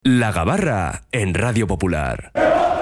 La Gabarra en Radio Popular.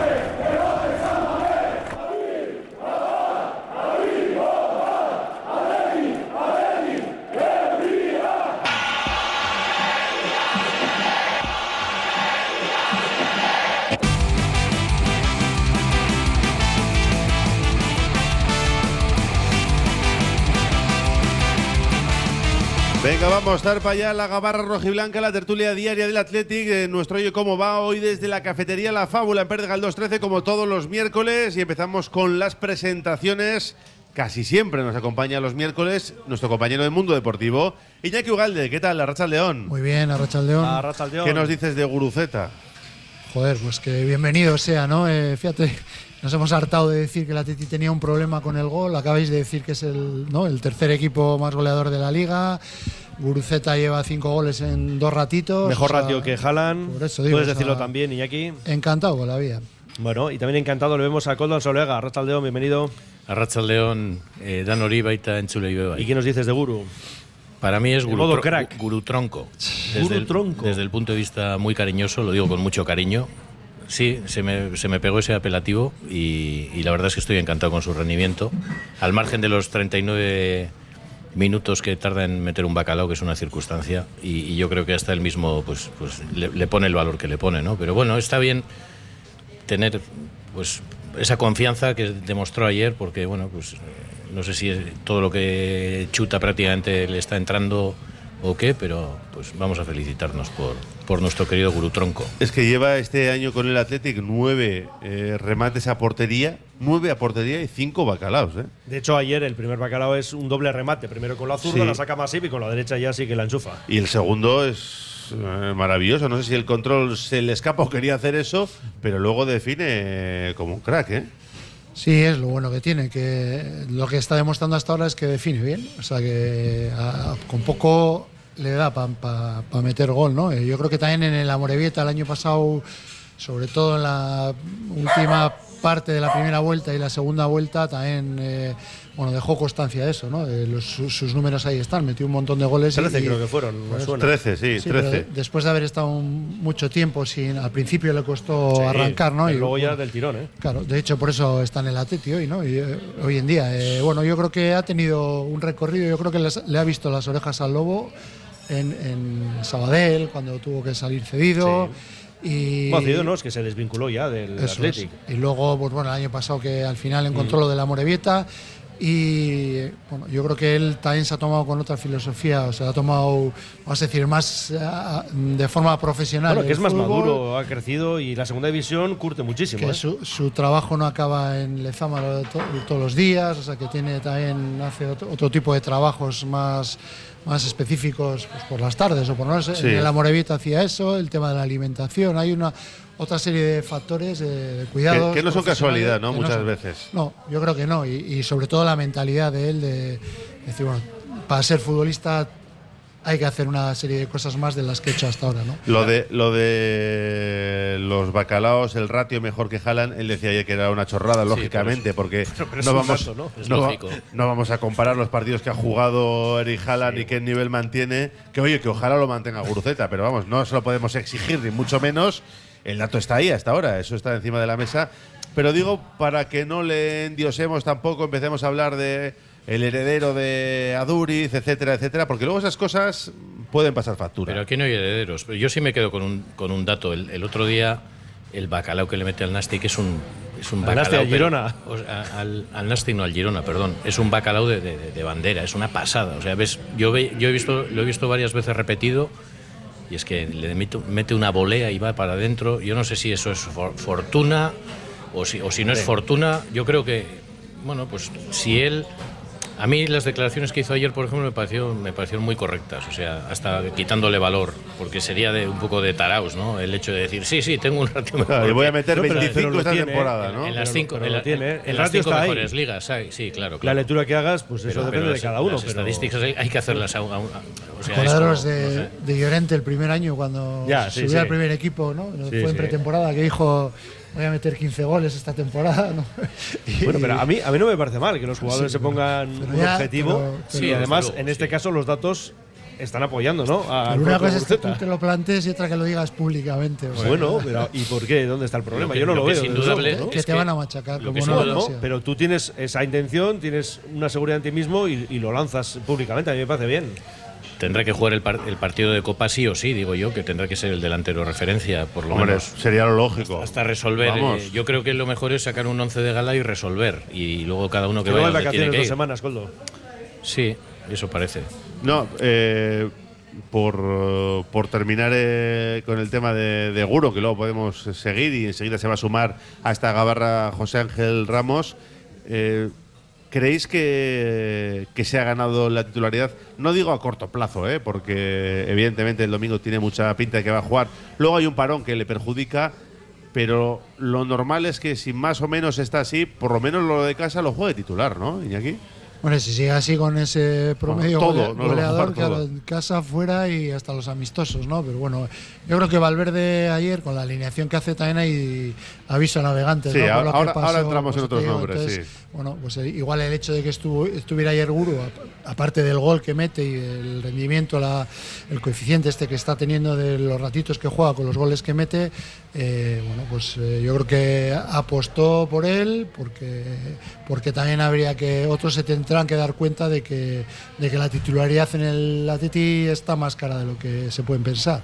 Venga, vamos a estar para allá la Gabarra rojiblanca, la tertulia diaria del Athletic. Nuestro Oye Cómo Va hoy desde la cafetería La Fábula en Pérez 213, como todos los miércoles, y empezamos con las presentaciones. Casi siempre nos acompaña los miércoles nuestro compañero de Mundo Deportivo, Iñaki Ugalde. ¿Qué tal, Arratsaldeón? Muy bien, Arratsaldeón. ¿Qué nos dices de Guruceta? Joder, pues que bienvenido sea, ¿no? Fíjate, nos hemos hartado de decir que el Athletic tenía un problema con el gol. Acabáis de decir que es el tercer equipo más goleador de la liga. Guruceta lleva 5 goles en 2 ratitos. Mejor ratio que Haaland. Por eso digo, puedes decirlo también, Iñaki. Encantado con la vida. Bueno, y también encantado le vemos a Koldo Solega. Arratsaldeón, bienvenido. Arratsaldeón, Dan hori baita entzule bai. ¿Y qué nos dices de Guru? Para mí es Gurutronco. Desde el punto de vista muy cariñoso, lo digo con mucho cariño. Sí, se me pegó ese apelativo y la verdad es que estoy encantado con su rendimiento. Al margen de los 39 minutos que tarda en meter un bacalao, que es una circunstancia, y yo creo que hasta él mismo pues le pone el valor que le pone, ¿no? Pero bueno, está bien tener pues esa confianza que demostró ayer, porque bueno, pues no sé si todo lo que chuta prácticamente le está entrando o qué, pero pues vamos a felicitarnos por nuestro querido Gurutronco. Es que lleva este año con el Athletic 9 remates a portería, 9 a portería y 5 bacalaos, ¿eh? De hecho, ayer el primer bacalao es un doble remate. Primero con la zurda, la saca Masip, y con la derecha ya sí que la enchufa. Y el segundo es maravilloso. No sé si el control se le escapa o quería hacer eso, pero luego define como un crack, ¿eh? Sí, es lo bueno que tiene, que lo que está demostrando hasta ahora es que define bien, o sea que con poco le da para meter gol, ¿no? Yo creo que también en el Amorebieta el año pasado, sobre todo en la última parte de la primera vuelta y la segunda vuelta, también dejó constancia de eso, ¿no? Sus números ahí están, metió un montón de goles. 13 creo que fueron, me suena. 13, sí 13. Después de haber estado mucho tiempo al principio le costó arrancar, ¿no? Y luego ya del tirón, ¿eh? Claro, de hecho por eso está en el Atleti hoy, ¿no? Y, hoy en día. Yo creo que ha tenido un recorrido, yo creo que le ha visto las orejas al lobo en Sabadell, cuando tuvo que salir cedido. Sí. Cedido no, es que se desvinculó ya del Athletic. Y luego, pues bueno, el año pasado que al final encontró lo de la Amorebieta. Y bueno, yo creo que él también se ha tomado con otra filosofía, o sea, ha tomado, vamos a decir, más de forma profesional. Bueno, que es más maduro, ha crecido y la segunda división curte muchísimo. Que su trabajo no acaba en Lezama todos los días, o sea, que hace otro tipo de trabajos más específicos, pues por las tardes o por no sé. Sí. En el Amorebieta hacía eso, el tema de la alimentación, hay otra serie de factores de cuidados. Que no son casualidad, ¿no? Muchas veces. No, yo creo que no. Y sobre todo la mentalidad de él de decir, bueno, para ser futbolista hay que hacer una serie de cosas más de las que he hecho hasta ahora, ¿no? Lo de los bacalaos, el ratio mejor que Haaland, él decía ayer que era una chorrada, sí, lógicamente, porque no vamos a comparar los partidos que ha jugado Eric Haaland y qué nivel mantiene. Que ojalá lo mantenga Guruceta, pero vamos, no se lo podemos exigir, ni mucho menos. El dato está ahí hasta ahora, eso está encima de la mesa. Pero digo, para que no le endiosemos tampoco, empecemos a hablar de el heredero de Aduriz, etcétera, etcétera, porque luego esas cosas pueden pasar factura. Pero aquí no hay herederos. Yo sí me quedo con un dato. El otro día, el bacalao que le mete al Nastic es un bacalao. Nastic al Girona. Al Nastic no, al Girona, perdón. Es un bacalao de bandera, es una pasada. O sea, ves, lo he visto varias veces repetido. Y es que le mete una volea y va para adentro. Yo no sé si eso es fortuna o si no es fortuna. Yo creo que, bueno, pues si él... A mí las declaraciones que hizo ayer, por ejemplo, me parecieron muy correctas. O sea, hasta quitándole valor, porque sería un poco de taraos, ¿no? El hecho de decir, sí, tengo un ratio mejor. Y voy a meter 25 esta temporada, ¿no? En las 5 mejores ligas, sí, claro. La lectura que hagas, pues eso depende de cada uno. Las estadísticas hay que hacerlas o sea, Acordaros de Llorente el primer año, cuando subió al primer equipo, ¿no? Fue en pretemporada, que dijo... Voy a meter 15 goles esta temporada, ¿no? Bueno, pero a mí no me parece mal que los jugadores se pongan un objetivo. Y además, en este caso, los datos están apoyando, ¿no? Pero una cosa es que tú te lo plantees y otra que lo digas públicamente. O sea, bueno, pero ¿y por qué? ¿Dónde está el problema? Yo no lo veo. Es indudable, ¿no? Que te van a machacar. Como no, pero tú tienes esa intención, tienes una seguridad en ti mismo y lo lanzas públicamente. A mí me parece bien. Tendrá que jugar el partido de Copa sí o sí, digo yo, que tendrá que ser el delantero referencia, por lo menos. Sería lo lógico. Hasta resolver. Yo creo que lo mejor es sacar un 11 de gala y resolver. Y luego cada uno que vaya donde tiene que ir. 2 semanas, Coldo. Sí, eso parece. No, por terminar con el tema de Guro, que luego podemos seguir y enseguida se va a sumar a esta gabarra José Ángel Ramos. ¿Creéis que se ha ganado la titularidad? No digo a corto plazo, porque evidentemente el domingo tiene mucha pinta de que va a jugar. Luego hay un parón que le perjudica, pero lo normal es que si más o menos está así, por lo menos lo de casa lo juegue titular, ¿no, Iñaki? Bueno, si sigue así con ese promedio goleador, todo. En casa, fuera y hasta los amistosos, ¿no? Pero bueno, yo creo que Valverde ayer, con la alineación que hace también hay aviso a navegantes, sí, ¿no? Ahora entramos en otros nombres, entonces, sí. Bueno, pues igual el hecho de que estuviera ayer Guru, aparte del gol que mete y el rendimiento, el coeficiente que está teniendo de los ratitos que juega con los goles que mete, bueno, pues yo creo que apostó por él, porque también habría que otros se tendrán que dar cuenta de que la titularidad en el Atleti está más cara de lo que se pueden pensar.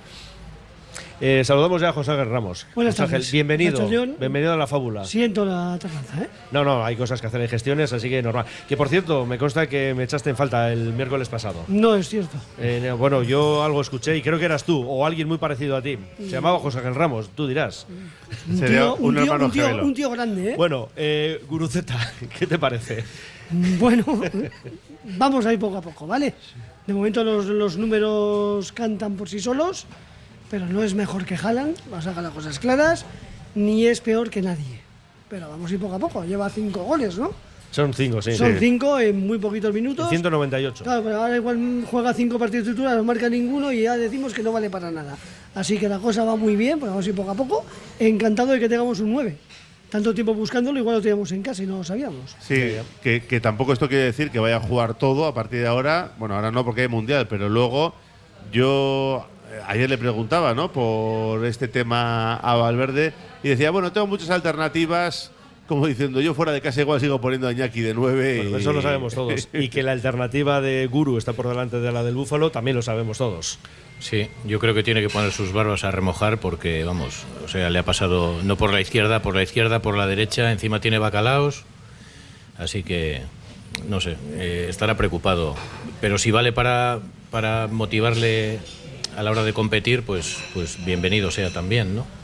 Saludamos ya a José Ángel Ramos. Buenas tardes. Ángel, bienvenido a la fábula. Siento la tardanza, ¿eh? No, hay cosas que hacer en gestiones, así que normal. Que por cierto, me consta que me echaste en falta el miércoles pasado. No es cierto. Bueno, yo algo escuché y creo que eras tú o alguien muy parecido a ti. Se llamaba José Ángel Ramos, tú dirás. Sería un hermano gemelo. Un tío grande, ¿eh? Bueno, Guruceta, ¿qué te parece? Bueno, vamos a ir poco a poco, ¿vale? De momento los números cantan por sí solos, pero no es mejor que Haaland, vamos a sacar las cosas claras, ni es peor que nadie. Pero vamos a ir poco a poco, lleva 5 goles, ¿no? Son 5, sí. Son 5 en muy poquitos minutos. 198. Claro, pero ahora igual juega 5 partidos titulares, no marca ninguno y ya decimos que no vale para nada. Así que la cosa va muy bien, pues vamos a ir poco a poco. Encantado de que tengamos un 9. Tanto tiempo buscándolo, igual lo teníamos en casa y no lo sabíamos. Sí, que tampoco esto quiere decir que vaya a jugar todo a partir de ahora. Bueno, ahora no porque hay Mundial, pero luego yo ayer le preguntaba, ¿no?, por este tema a Valverde y decía, bueno, tengo muchas alternativas, como diciendo, yo fuera de casa igual sigo poniendo a Iñaki de 9. Bueno, eso lo sabemos todos. Y que la alternativa de Guru está por delante de la del Búfalo, también lo sabemos todos. Sí, yo creo que tiene que poner sus barbas a remojar porque, vamos, o sea, le ha pasado no por la izquierda, por la derecha, encima tiene bacalaos, así que, no sé, estará preocupado. Pero si vale para motivarle a la hora de competir, pues bienvenido sea también, ¿no?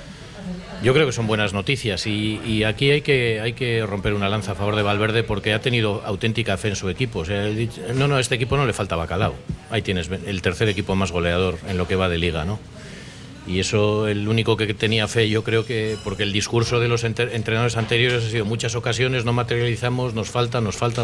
Yo creo que son buenas noticias y aquí hay que romper una lanza a favor de Valverde porque ha tenido auténtica fe en su equipo. O sea, a este equipo no le falta bacalao. Ahí tienes el tercer equipo más goleador en lo que va de liga, ¿no? Y eso, el único que tenía fe, yo creo que, porque el discurso de los entrenadores anteriores ha sido muchas ocasiones, no materializamos, nos falta.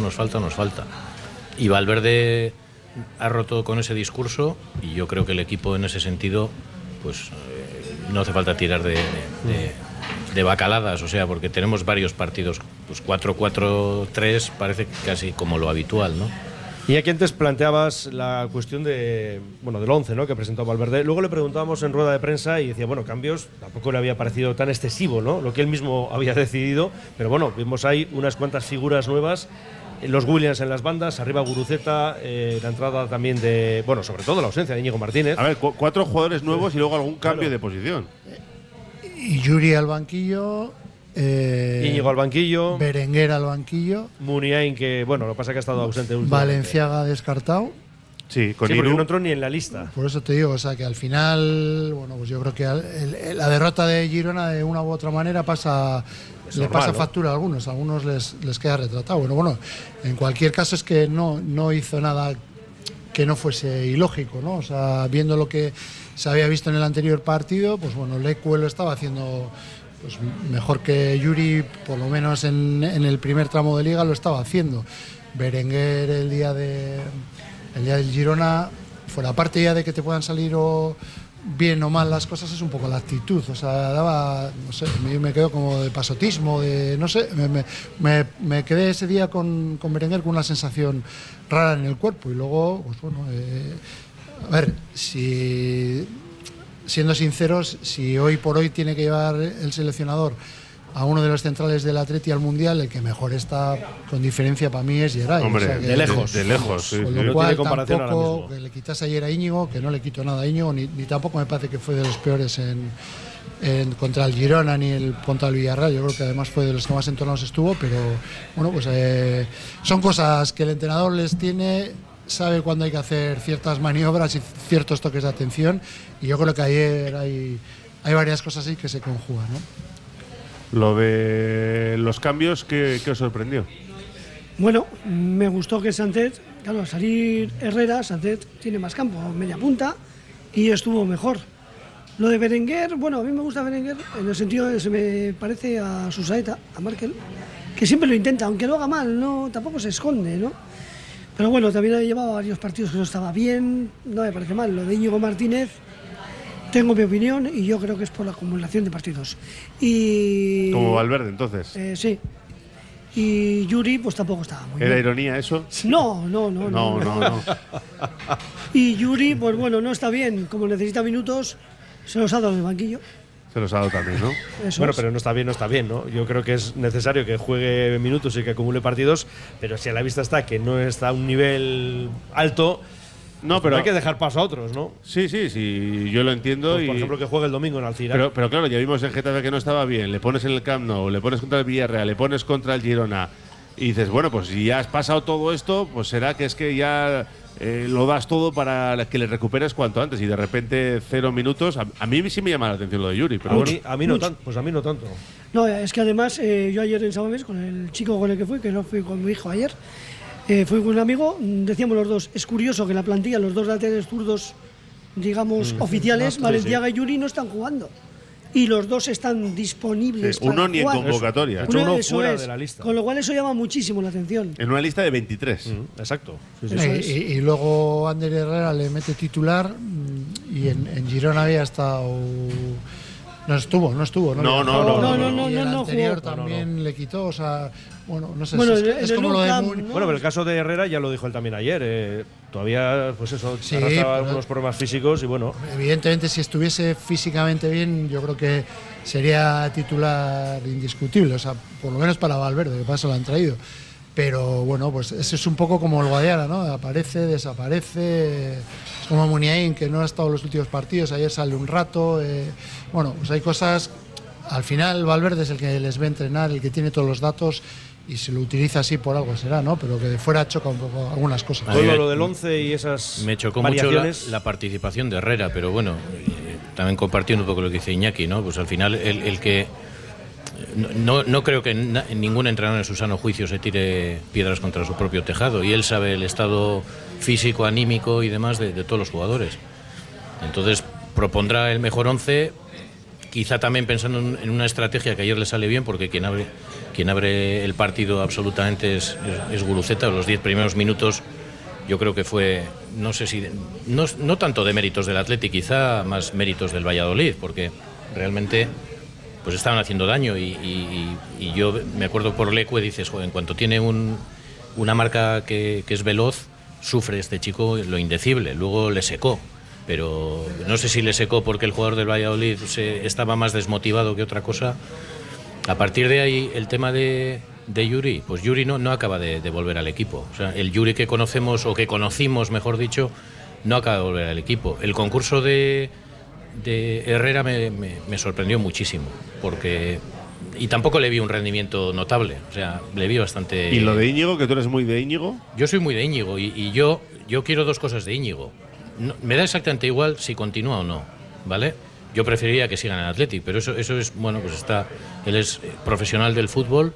Y Valverde ha roto con ese discurso y yo creo que el equipo en ese sentido, pues no hace falta tirar de bacaladas, o sea, porque tenemos varios partidos, pues 4-4-3 parece casi como lo habitual, ¿no? Y aquí antes planteabas la cuestión del 11, ¿no?, que presentó Valverde. Luego le preguntábamos en rueda de prensa y decía, bueno, cambios tampoco le había parecido tan excesivo, ¿no?, lo que él mismo había decidido, pero bueno, vimos ahí unas cuantas figuras nuevas. Los Williams en las bandas, arriba Guruceta, la entrada también de, bueno, sobre todo la ausencia de Íñigo Martínez. A ver, 4 jugadores nuevos y luego algún cambio de posición. Y Yuri al banquillo. Íñigo al banquillo. Berenguer al banquillo. Muniain, que bueno, lo que pasa es que ha estado ausente últimamente. Valenciaga descartado. Sí, porque no entró ni en la lista. Por eso te digo, o sea, que al final, bueno, pues yo creo que la derrota de Girona de una u otra manera le pasa factura a algunos les queda retratado. Bueno, en cualquier caso es que no hizo nada que no fuese ilógico, ¿no? O sea, viendo lo que se había visto en el anterior partido, pues bueno, Leque lo estaba haciendo pues mejor que Yuri, por lo menos en el primer tramo de liga lo estaba haciendo. Berenguer el día del Girona, fuera parte ya de que te puedan salir bien o mal las cosas, es un poco la actitud, o sea, daba, no sé, me quedo como de pasotismo, de, no sé, me quedé ese día con Berenguer con una sensación rara en el cuerpo y luego, pues bueno, A ver, siendo sinceros, si hoy por hoy tiene que llevar el seleccionador a uno de los centrales del Atleti al Mundial, el que mejor está con diferencia para mí es Geray. Hombre, o sea que, de lejos. Sí, con sí. lo cual, no tiene comparación ahora tampoco mismo. que le quitas ayer a Íñigo, que no le quito nada a Íñigo, ni tampoco me parece que fue de los peores contra el Girona ni el contra el Villarreal. Yo creo que además fue de los que más entornados estuvo, pero bueno, pues son cosas que el entrenador les tiene, sabe cuándo hay que hacer ciertas maniobras y ciertos toques de atención, y yo creo que ayer hay varias cosas ahí que se conjugan, ¿no? Lo de los cambios, ¿qué os sorprendió? Bueno, me gustó que Sánchez, claro, al salir Herrera, Sánchez tiene más campo, media punta, y estuvo mejor. Lo de Berenguer, bueno, a mí me gusta Berenguer en el sentido de que se me parece a Susaeta, a Markel, que siempre lo intenta, aunque lo haga mal, no, tampoco se esconde, ¿no? Pero bueno, también ha llevado varios partidos que no estaba bien, no me parece mal. Lo de Íñigo Martínez, tengo mi opinión y yo creo que es por la acumulación de partidos. Y Como Valverde, entonces. sí. Y Yuri, pues tampoco estaba muy ¿Era bien. ironía eso? No. No. Y Yuri, pues bueno, no está bien. Como necesita minutos, se los ha dado de banquillo. Se los ha dado también, ¿no? Eso Bueno, es. pero no está bien, ¿no? Yo creo que es necesario que juegue minutos y que acumule partidos, pero si a la vista está que no está a un nivel alto, No, pues pero hay que dejar paso a otros, ¿no? Sí, yo lo entiendo. Pues, por ejemplo, que juegue el domingo en Alcira. Pero claro, ya vimos en Getafe que no estaba bien. Le pones en el Camp Nou, le pones contra el Villarreal, le pones contra el Girona. Y dices, bueno, pues si ya has pasado todo esto, pues será que es que ya lo das todo para que le recuperes cuanto antes. Y de repente 0 minutos. A mí sí me llama la atención lo de Yuri. Pero bueno, a mí no tanto. Pues a mí no tanto. No, es que además yo ayer en Samamés, con el chico con el que fui, que no fui con mi hijo ayer, fui con un amigo, decíamos los dos, es curioso que en la plantilla los dos laterales zurdos, digamos, oficiales, Valenciaga y Yuri, no están jugando. Y los dos están disponibles. Sí, uno para ni en jugar. convocatoria. Uno Eso fuera es. de la lista. Con lo cual eso llama muchísimo la atención. en una lista de 23. Exacto. Sí, Eso es. Y luego Ander Herrera le mete titular y en Girona había estado. No estuvo. No. Y el anterior jugó. también le quitó, o sea, bueno, no sé. Bueno, es en como el lo de Camp, Moon. ¿no? Bueno, pero el caso de Herrera ya lo dijo él también ayer. Todavía, pues eso, Sí, arrastra pero- algunos problemas físicos y bueno. Evidentemente, si estuviese físicamente bien, yo creo que sería titular indiscutible, o sea, por lo menos para Valverde, que paso lo han traído. Pero bueno, pues ese es un poco como el Guadiana, ¿no? Aparece, desaparece. Es como Muniain, que no ha estado en los últimos partidos, ayer sale un rato. Bueno, pues hay cosas. Al final, Valverde es el que les ve entrenar, el que tiene todos los datos. Y si lo utiliza así por algo será, ¿no? Pero que de fuera choca un poco algunas cosas. A mí Todo lo del 11 y esas Me chocó variaciones. mucho la participación de Herrera, pero bueno, también compartiendo un poco lo que dice Iñaki, ¿no? Pues al final el que no creo que ningún entrenador en su sano juicio se tire piedras contra su propio tejado, y él sabe el estado físico, anímico y demás de todos los jugadores. Entonces propondrá el mejor 11, quizá también pensando en una estrategia que ayer le sale bien, porque quien abre el partido absolutamente es Guruceta. Los 10 primeros minutos yo creo que fue, no sé si no tanto de méritos del Atleti, quizá más méritos del Valladolid, porque realmente pues estaban haciendo daño y yo me acuerdo por Leque, dices, joder, en cuanto tiene una marca que es veloz, sufre este chico lo indecible. Luego le secó, pero no sé si le secó porque el jugador del Valladolid estaba más desmotivado que otra cosa. A partir de ahí, el tema de Yuri, pues Yuri no acaba de volver al equipo. O sea, el Yuri que conocemos, o que conocimos, mejor dicho, no acaba de volver al equipo. El concurso de Herrera me sorprendió muchísimo, y tampoco le vi un rendimiento notable. O sea, le vi bastante. ¿Y lo de Íñigo, que tú eres muy de Íñigo? Yo soy muy de Íñigo y yo quiero dos cosas de Íñigo. Me da exactamente igual si continúa o no, ¿vale? Yo preferiría que sigan en Athletic, pero eso es, bueno, pues él es profesional del fútbol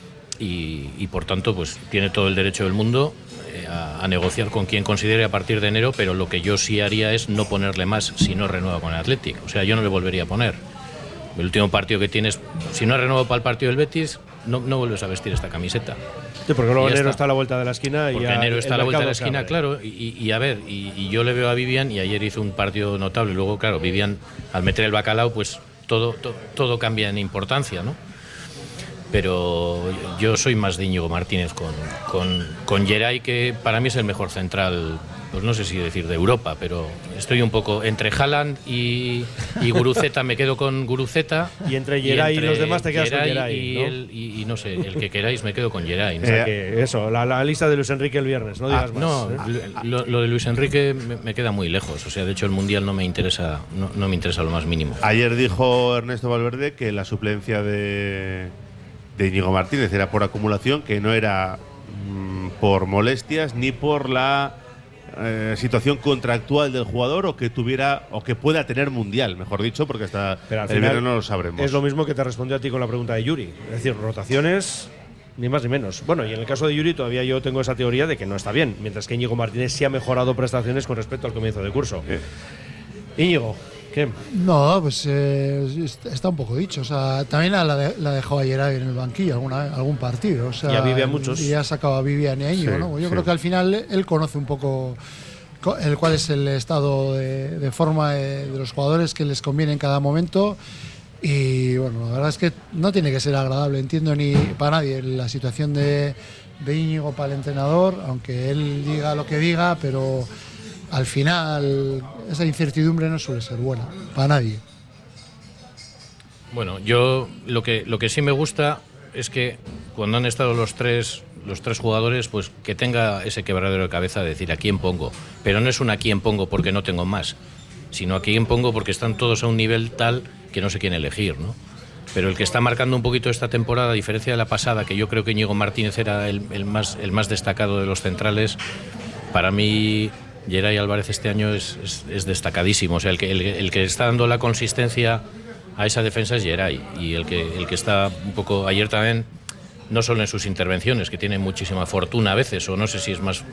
y por tanto pues tiene todo el derecho del mundo a negociar con quien considere a partir de enero, pero lo que yo sí haría es no ponerle más si no renueva con el Athletic. O sea, yo no le volvería a poner. El último partido que tienes, si no renueva para el partido del Betis, no vuelves a vestir esta camiseta. Sí, porque luego Ya enero está a la vuelta de la esquina. Porque ya enero está a la vuelta de la esquina, abre. claro. Y a ver, y yo le veo a Vivian, y ayer hizo un partido notable. Luego, claro, Vivian, al meter el bacalao, pues todo cambia en importancia, ¿no? Pero yo soy más de Íñigo Martínez con Geray, que para mí es el mejor central pues no sé si decir de Europa, pero estoy un poco entre Haaland y Guruceta, me quedo con Guruceta. Y entre Geray y los demás te quedas con Geray, ¿no? Y no sé, el que queráis me quedo con Geray, ¿no? O sea que eso, la lista de Luis Enrique el viernes, no digas más. No, lo de Luis Enrique me queda muy lejos. O sea, de hecho el Mundial no me interesa lo más mínimo. Ayer dijo Ernesto Valverde que la suplencia de Íñigo Martínez era por acumulación, que no era por molestias ni por la situación contractual del jugador o que pueda tener Mundial, mejor dicho, porque hasta el verano no lo sabremos. Es lo mismo que te respondió a ti con la pregunta de Yuri. Es decir, rotaciones, ni más ni menos. Bueno, y en el caso de Yuri todavía yo tengo esa teoría de que no está bien, mientras que Íñigo Martínez sí ha mejorado prestaciones con respecto al comienzo del curso. Íñigo, ¿qué? No, pues está un poco dicho. O sea, también la dejó ayer en el banquillo algún partido. O sea, y a Vivian muchos. Y ha sacado a Vivian y a Íñigo, Sí, ¿no? Yo sí. creo que al final él conoce un poco cuál es el estado de forma de los jugadores que les conviene en cada momento. Y bueno, la verdad es que no tiene que ser agradable, entiendo, ni para nadie la situación de Íñigo para el entrenador, aunque él diga lo que diga, pero al final esa incertidumbre no suele ser buena para nadie. Bueno, yo lo que sí me gusta es que cuando han estado los tres jugadores, pues que tenga ese quebradero de cabeza de decir a quién pongo. Pero no es un a quién pongo porque no tengo más, sino a quién pongo porque están todos a un nivel tal que no sé quién elegir, ¿no? Pero el que está marcando un poquito esta temporada, a diferencia de la pasada, que yo creo que Íñigo Martínez era el más destacado de los centrales, para mí Geray Álvarez este año es destacadísimo. O sea, el que está dando la consistencia a esa defensa es Geray, y el que está un poco ayer también, no solo en sus intervenciones, que tiene muchísima fortuna a veces, o no sé si es más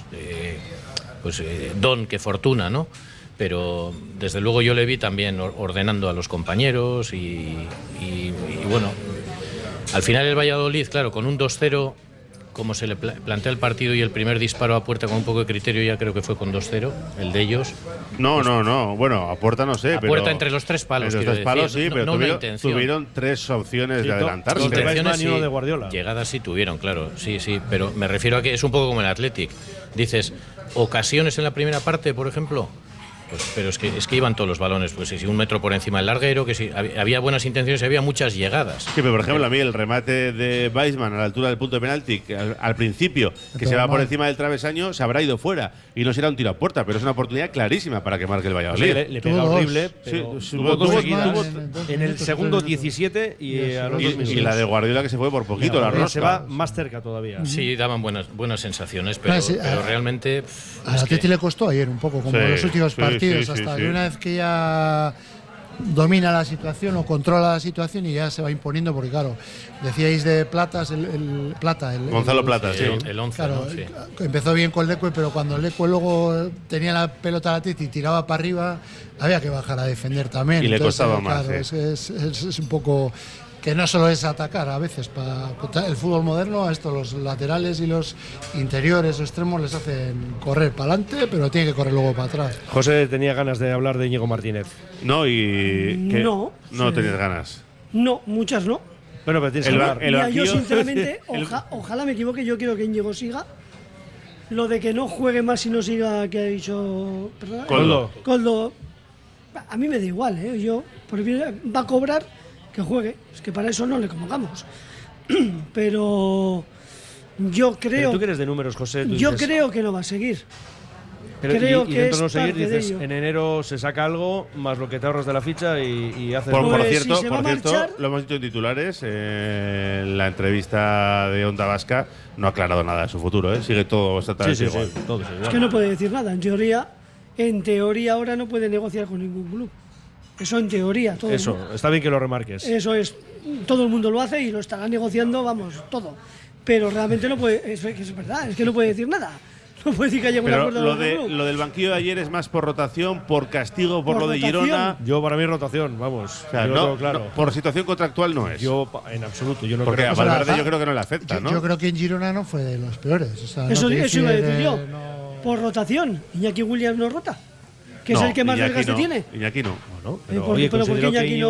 don que fortuna, ¿no? Pero desde luego yo le vi también ordenando a los compañeros y bueno, al final el Valladolid, claro, con un 2-0, como se le plantea el partido y el primer disparo a puerta con un poco de criterio, ya creo que fue con 2-0, el de ellos. No, bueno, a puerta no sé, a puerta entre los tres palos. Entre los tres palos sí, pero tuvieron tres opciones de adelantarse. Intenciones y uno de Guardiola. Llegadas sí tuvieron, claro, sí, pero me refiero a que es un poco como el Athletic. Dices, ocasiones en la primera parte, por ejemplo. Pues, pero es que iban todos los balones, pues si un metro por encima del larguero, que si había buenas intenciones, había muchas llegadas. Sí, pero por ejemplo, a mí el remate de Weissman a la altura del punto de penalti, que al principio, que se va por encima del travesaño, se habrá ido fuera y no será un tiro a puerta, pero es una oportunidad clarísima para que marque el Valladolid. Le pega horrible, pero tuvo dos seguidas. En el minutos, segundo 17 y a los 2 minutos. Y la de Guardiola que se fue por poquito, la rosca. Se va más cerca todavía. Sí, daban buenas sensaciones, pero realmente… A Atleti le costó ayer un poco, como en los últimos partidos, hasta que una vez que ya domina la situación o controla la situación y ya se va imponiendo, porque claro, decíais de Platas, Gonzalo Plata, sí. El 11, claro, ¿no? Sí. Empezó bien con Leque, pero cuando Leque luego tenía la pelota a la Atleti y tiraba para arriba, había que bajar a defender también. Y le costaba claro, más. Es un poco… que no solo es atacar, a veces para el fútbol moderno, a esto los laterales y los interiores o extremos les hacen correr para adelante, pero tiene que correr luego para atrás. José tenía ganas de hablar de Íñigo Martínez. No, y que No. no tenías ganas. No, muchas no. Bueno, pero tienes que hablar. Mira, yo sinceramente, ojalá me equivoque, yo quiero que Íñigo siga. Lo de que no juegue más y no siga, que ha dicho… ¿perdona? Koldo, a mí me da igual, ¿eh? Porque va a cobrar, que juegue. Es que para eso no le convocamos. Pero yo creo… Pero tú que eres de números, José. Yo creo que no va a seguir. Pero creo y que dentro de no es seguir, parte de dices, ello. en enero se saca algo, más lo que te ahorras de la ficha y haces… Por Pues, cierto, si se va a marchar… lo hemos dicho en titulares, en la entrevista de Onda Vasca no ha aclarado nada de su futuro, ¿eh? Sigue todo exactamente igual. todo es igual. Es que no puede decir nada. En teoría ahora no puede negociar con ningún club. Eso en teoría. Eso, está bien que lo remarques. Eso es. Todo el mundo lo hace y lo estará negociando, vamos, todo. Pero realmente no puede… Es verdad, es que no puede decir nada. No puede decir que haya un Pero acuerdo con el club. lo del banquillo de ayer es más por rotación, por castigo, por lo de rotación. Yo Yo para mí rotación, vamos. O sea, yo no, tengo claro. no, por situación contractual no es. Yo en absoluto, yo no porque creo a que Valverde yo creo que no le afecta, ¿no? Yo creo que en Girona no fue de los peores. O sea, Eso no te iba a decir fíes yo. no… Por rotación. Iñaki Williams no rota. Que No, es el que más Iñaki desgaste no, tiene. Iñaki no. Bueno, Pero oye, porque considero Iñaki que Íñigo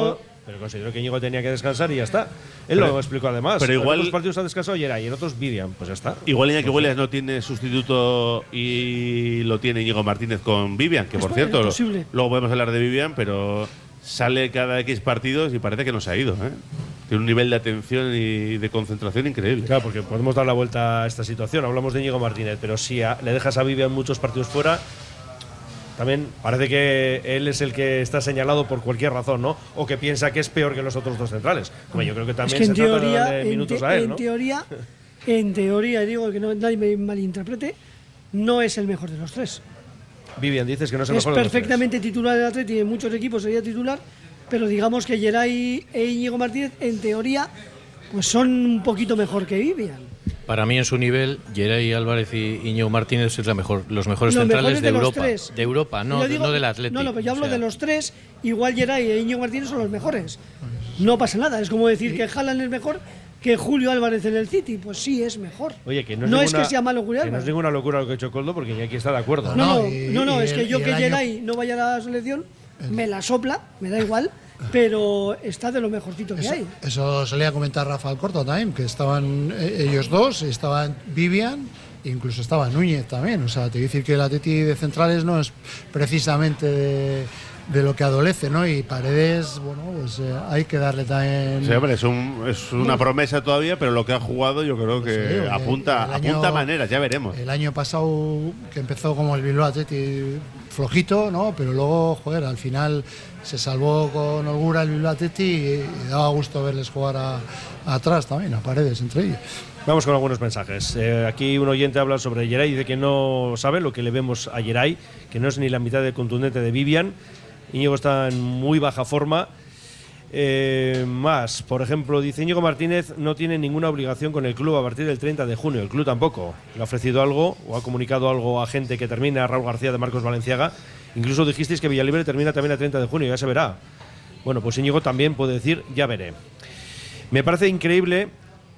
pero considero que Íñigo tenía que descansar y ya está. Él lo explicó además. Pero igual en otros partidos ha descansado Geray y en otros Vivian, pues ya está. Igual Iñaki Williams no tiene sustituto y lo tiene Íñigo Martínez con Vivian, que por cierto, luego podemos hablar de Vivian, pero sale cada X partidos y parece que no se ha ido, ¿eh? Tiene un nivel de atención y de concentración increíble. Claro, porque podemos dar la vuelta a esta situación. Hablamos de Íñigo Martínez, pero si le dejas a Vivian muchos partidos fuera, también parece que él es el que está señalado por cualquier razón, ¿no? O que piensa que es peor que los otros dos centrales. Como yo creo que también es que se trata de darle minutos a él, ¿no? En teoría, digo que nadie me malinterprete, no es el mejor de los tres. Vivian, dices que no es el mejor de los tres. Es perfectamente titular del Atleti, en muchos equipos sería titular, pero digamos que Geray e Íñigo Martínez, en teoría, pues son un poquito mejor que Vivian. Para mí, en su nivel, Geray Álvarez y Íñigo Martínez es los mejores centrales de Europa. De Europa, no del Atlético. No, pero yo hablo de los tres, igual Geray e Íñigo Martínez son los mejores. No pasa nada, es como decir que Haaland es mejor que Julio Álvarez en el City. Pues sí, es mejor. Oye, que no es que sea malo Julio Álvarez. No es ninguna locura lo que ha hecho Coldo, porque aquí está de acuerdo. No, es que yo que Geray no vaya a la selección, me la sopla, me da igual. Pero está de lo mejorcito que hay. Eso solía comentar Rafa Alcorta también, que estaban ellos dos, estaban Vivian, incluso estaba Núñez también. O sea, te voy a decir que el Atleti de centrales no es precisamente de lo que adolece, ¿no? Y Paredes, bueno, pues hay que darle también. Sí, hombre, es una promesa todavía, pero lo que ha jugado yo creo que sí, apunta maneras, ya veremos. El año pasado, que empezó como el Bilbao Atleti flojito, ¿no? Pero luego, joder, al final se salvó con holgura el Bilbao Atleti y daba gusto verles jugar atrás también, a Paredes entre ellos. Vamos con algunos mensajes. Aquí un oyente habla sobre Geray y dice que no sabe lo que le vemos a Geray, que no es ni la mitad de contundente de Vivian. Íñigo está en muy baja forma. Más, por ejemplo, dice Íñigo Martínez no tiene ninguna obligación con el club a partir del 30 de junio. El club tampoco. Le ha ofrecido algo o ha comunicado algo a gente que termina, a Raúl García de Marcos Valenciaga. Incluso dijisteis que Villalibre termina también el 30 de junio, ya se verá. Bueno, pues Íñigo también puede decir, ya veré. Me parece increíble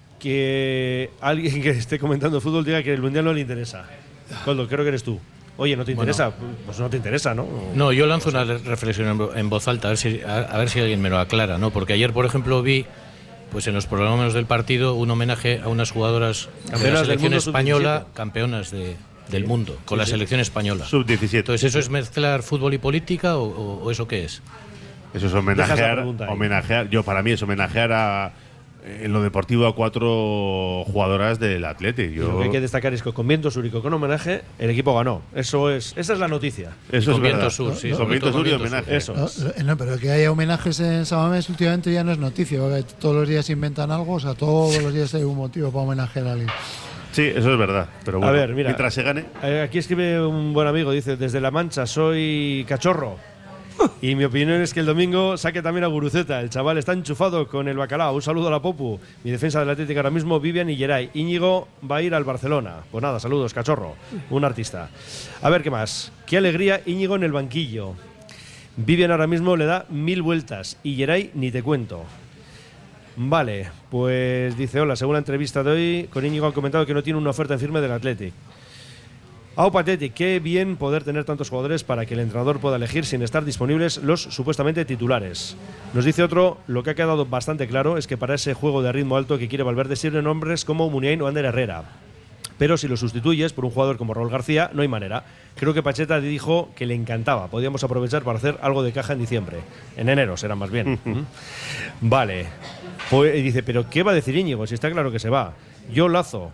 que alguien que esté comentando fútbol diga que el Mundial no le interesa. Coldo, creo que eres tú. Oye, ¿no te interesa? Bueno, pues no te interesa, ¿no? No, yo lanzo una reflexión en voz alta, a ver si alguien me lo aclara, ¿no? Porque ayer, por ejemplo, vi pues en los programas del partido un homenaje a unas jugadoras de la selección española, campeonas del mundo, con la selección española. Sub-17. Entonces, ¿eso es mezclar fútbol y política o eso qué es? Eso es homenajear. Yo, para mí, es homenajear en lo deportivo a 4 jugadoras del Atleti. Lo que hay que destacar es que con Viento Sur y con homenaje el equipo ganó. Esa es la noticia. Eso es Viento Sur, sí. Con Viento Sur y homenaje. Eso es. No, pero que haya homenajes en Samamés últimamente ya no es noticia, porque todos los días inventan algo, o sea, todos los días hay un motivo para homenajear a alguien. Sí, eso es verdad. Pero bueno, a ver, mira, mientras se gane. Aquí escribe un buen amigo, dice, desde La Mancha soy cachorro. Y mi opinión es que el domingo saque también a Guruceta. El chaval está enchufado con el bacalao. Un saludo a la Popu. Mi defensa del Atlético ahora mismo, Vivian y Geray. Íñigo va a ir al Barcelona. Pues nada, saludos, cachorro. Un artista. A ver, ¿qué más? Qué alegría Íñigo en el banquillo. Vivian ahora mismo le da 1000 vueltas. Y Geray ni te cuento. Vale, pues dice, hola, según la entrevista de hoy, con Íñigo han comentado que no tiene una oferta en firme del Athletic. Aupa Athletic, qué bien poder tener tantos jugadores para que el entrenador pueda elegir sin estar disponibles los supuestamente titulares. Nos dice otro, lo que ha quedado bastante claro es que para ese juego de ritmo alto que quiere Valverde sirven nombres como Muniain o Ander Herrera. Pero si lo sustituyes por un jugador como Raúl García, no hay manera. Creo que Pacheta dijo que le encantaba. Podíamos aprovechar para hacer algo de caja en diciembre. En enero será más bien. Vale. Pues, dice, pero ¿qué va a decir Íñigo? Si está claro que se va. Yo Lazo.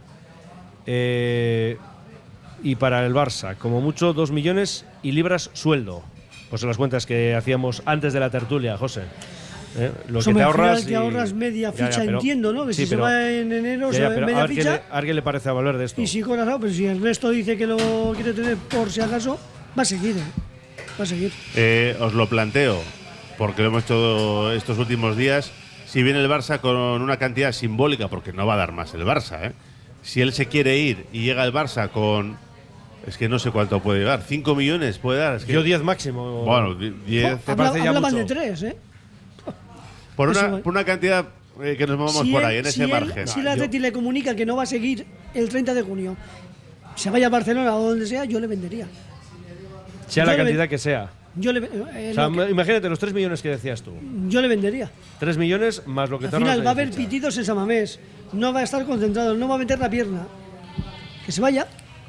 Y para el Barça, como mucho 2 millones y libras sueldo. Pues son las cuentas que hacíamos antes de la tertulia, José. Lo que te ahorras. Que ahorras media ficha, pero, entiendo, ¿no? Que sí, si se va en enero, se va en media ficha. ¿A qué le parece a Valverde esto? Y si Corazón, pero si el resto dice que lo quiere tener por si acaso, va a seguir. Va a seguir. Os lo planteo, porque lo hemos hecho estos últimos días. Si viene el Barça con una cantidad simbólica, porque no va a dar más el Barça, Si él se quiere ir y llega el Barça con. Es que no sé cuánto puede llegar. 5 millones puede dar. Es que yo 10 máximo. Bueno, 10. Hablaban de 3, Por una cantidad que nos movamos por ahí, en ese margen. Si el Atleti le comunica que no va a seguir el 30 de junio, se vaya a Barcelona o donde sea, yo le vendería. Sea la cantidad que sea. Imagínate los 3 millones que decías tú. Yo le vendería. 3 millones más lo que te al final va a haber ficha. pitidos en Samamés. No va a estar concentrado, no va a meter la pierna. Que se vaya.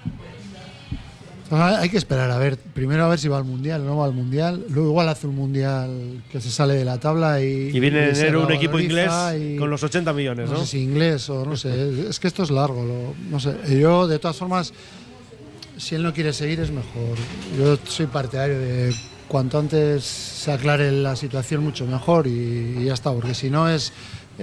Hay que esperar a ver, primero a ver si va al Mundial, no va al Mundial, luego igual hace un Mundial que se sale de la tabla y viene en se enero un equipo inglés y, con los 80 millones, ¿no? No sé si inglés o no sé, es que esto es largo, no sé. Yo de todas formas, si él no quiere seguir es mejor. Yo soy partidario de cuanto antes se aclare la situación mucho mejor y ya está, porque si no es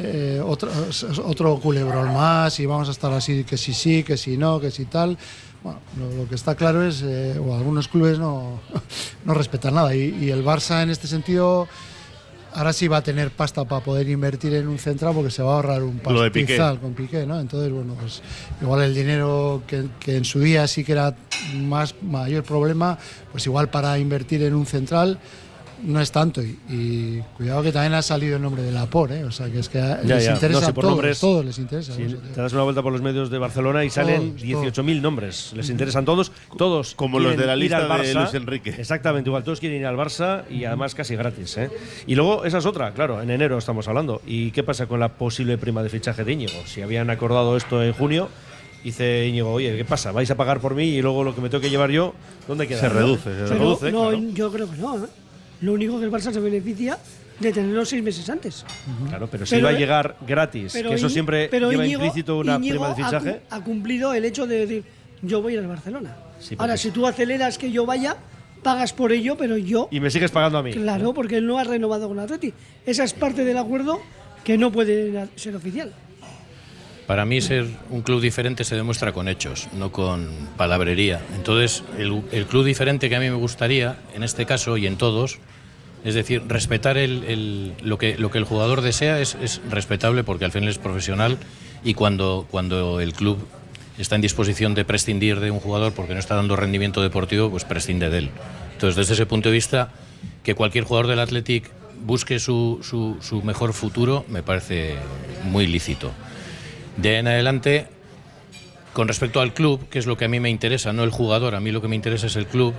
otro culebrón más y vamos a estar así, que si sí, que si no, que si tal. Bueno, lo que está claro es que algunos clubes no respetan nada y el Barça en este sentido ahora sí va a tener pasta para poder invertir en un central porque se va a ahorrar un pastizal con Piqué, ¿no? Entonces, bueno, pues igual el dinero que en su día sí que era mayor problema, pues igual para invertir en un central no es tanto y cuidado que también ha salido el nombre de Laporte, o sea que es que les interesa a todos les interesa. Sí, te das una vuelta por los medios de Barcelona y salen 18.000 nombres, les interesan todos como los de la lista Barça, de Luis Enrique. Exactamente, igual todos quieren ir al Barça y además casi gratis, ¿eh? Y luego esa es otra, claro, en enero estamos hablando. ¿Y qué pasa con la posible prima de fichaje de Íñigo? Si habían acordado esto en junio, dice Íñigo, oye, ¿qué pasa? ¿Vais a pagar por mí y luego lo que me tengo que llevar yo, ¿dónde queda? Se reduce. No, claro. yo creo que no, ¿eh? Lo único que el Barça se beneficia de tenerlo 6 meses antes. Claro, pero si va a llegar gratis, que eso siempre lleva Íñigo, implícito una prima de fichaje. Ha cumplido el hecho de decir, yo voy al Barcelona. Sí, ahora, si tú aceleras que yo vaya, pagas por ello, pero yo… Y me sigues pagando a mí. Claro, porque él no ha renovado con Atleti. Esa es parte del acuerdo que no puede ser oficial. Para mí ser un club diferente se demuestra con hechos, no con palabrería. Entonces, el club diferente que a mí me gustaría, en este caso y en todos, es decir, respetar lo que el jugador desea es respetable porque al final es profesional y cuando el club está en disposición de prescindir de un jugador porque no está dando rendimiento deportivo, pues prescinde de él. Entonces, desde ese punto de vista, que cualquier jugador del Athletic busque su mejor futuro me parece muy lícito. De ahí en adelante, con respecto al club, que es lo que a mí me interesa, no el jugador, a mí lo que me interesa es el club,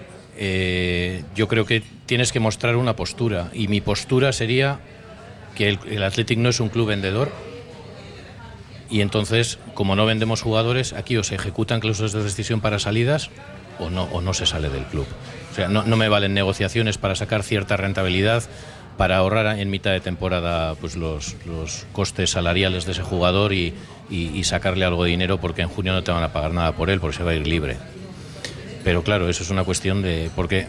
yo creo que tienes que mostrar una postura y mi postura sería que el Athletic no es un club vendedor y entonces, como no vendemos jugadores, aquí o se ejecutan cláusulas de rescisión para salidas o no se sale del club. O sea, no me valen negociaciones para sacar cierta rentabilidad, para ahorrar en mitad de temporada pues los costes salariales de ese jugador y sacarle algo de dinero porque en junio no te van a pagar nada por él porque se va a ir libre. Pero claro, eso es una cuestión de… Porque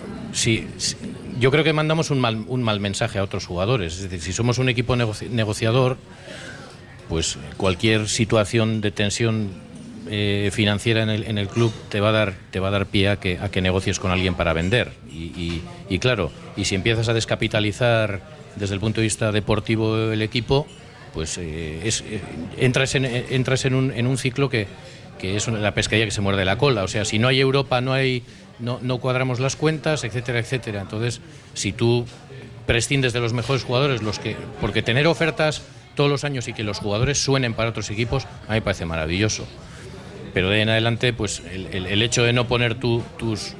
yo creo que mandamos un mal mensaje a otros jugadores. Es decir, si somos un equipo negociador, pues cualquier situación de tensión financiera en el club te va a dar pie a que negocies con alguien para vender. Y claro, y si empiezas a descapitalizar desde el punto de vista deportivo el equipo, pues entras en un ciclo que es la pescadilla que se muerde la cola. O sea, si no hay Europa, no cuadramos las cuentas, etcétera, etcétera. Entonces, si tú prescindes de los mejores jugadores, porque tener ofertas todos los años y que los jugadores suenen para otros equipos, a mí me parece maravilloso. Pero de ahí en adelante, pues el hecho de no poner tus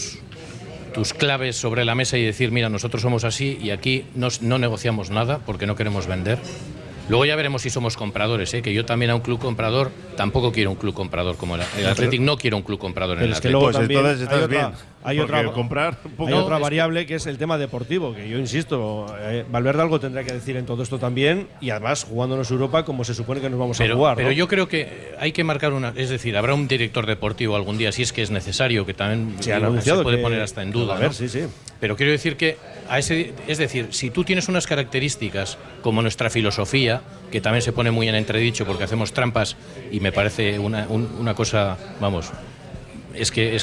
claves sobre la mesa y decir, mira, nosotros somos así y aquí no negociamos nada porque no queremos vender. Luego ya veremos si somos compradores, que yo también a un club comprador tampoco quiero un club comprador como el Athletic, no quiero un club comprador en el Athletic. Luego pues también entonces estás bien. Hay otra variable que es el tema deportivo, que yo insisto, Valverde algo tendrá que decir en todo esto también y además jugándonos Europa como se supone que nos vamos a jugar. Pero yo creo que hay que marcar es decir, habrá un director deportivo algún día, si es que es necesario, que también se puede poner hasta en duda. A ver, ¿no? sí. Pero quiero decir que es decir, si tú tienes unas características como nuestra filosofía, que también se pone muy en entredicho porque hacemos trampas y me parece una cosa, vamos, es que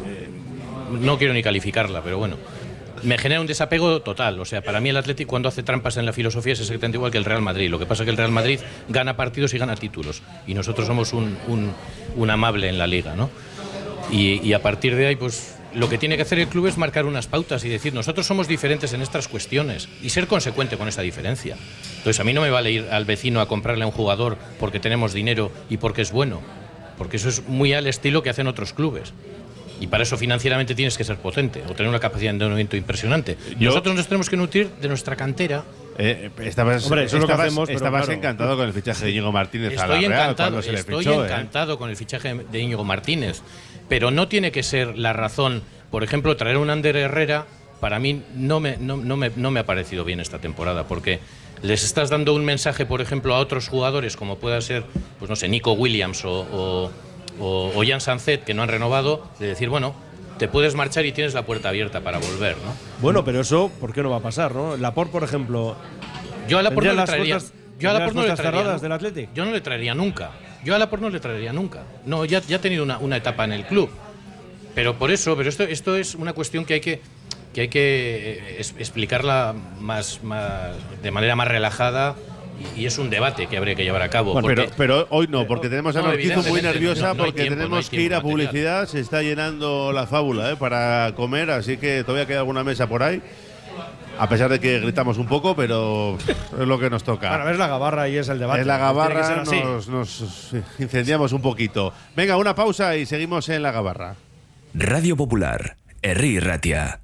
no quiero ni calificarla, pero bueno, me genera un desapego total. O sea, para mí el Athletic cuando hace trampas en la filosofía es exactamente igual que el Real Madrid. Lo que pasa es que el Real Madrid gana partidos y gana títulos y nosotros somos un amable en la liga, ¿no? Y a partir de ahí, pues lo que tiene que hacer el club es marcar unas pautas y decir, nosotros somos diferentes en estas cuestiones y ser consecuente con esa diferencia. Entonces a mí no me vale ir al vecino a comprarle a un jugador porque tenemos dinero y porque es bueno, porque eso es muy al estilo que hacen otros clubes. Y para eso financieramente tienes que ser potente o tener una capacidad de endeudamiento impresionante. Nosotros nos tenemos que nutrir de nuestra cantera. Estabas encantado con el fichaje de Íñigo Martínez a la Real cuando se le fichó. Estoy encantado con el fichaje de Íñigo Martínez, pero no tiene que ser la razón. Por ejemplo, traer a un Ander Herrera, para mí no me ha parecido bien esta temporada, porque les estás dando un mensaje, por ejemplo, a otros jugadores, como pueda ser, pues no sé, Nico Williams o Jan Sanzet, que no han renovado, de decir, bueno, te puedes marchar y tienes la puerta abierta para volver, ¿no? Bueno, pero eso, ¿por qué no va a pasar, no? Laporte, por ejemplo… Yo a Laporte no le traería… Yo a Laporte no le traería… del Athletic. Yo no le traería nunca. Yo a Laporte no le traería nunca. No, ya ha tenido una etapa en el club. Pero por eso, esto es una cuestión que hay que explicarla de manera más relajada. Y es un debate que habría que llevar a cabo. Bueno, pero hoy no, porque tenemos a Norquizo muy nerviosa porque tenemos que ir a publicidad. Se está llenando la fábula para comer, así que todavía queda alguna mesa por ahí. A pesar de que gritamos un poco, pero es lo que nos toca. Bueno, ves la gabarra y es el debate. Es la gabarra, nos incendiamos un poquito. Venga, una pausa y seguimos en la gabarra. Radio Popular, Herri Ratia.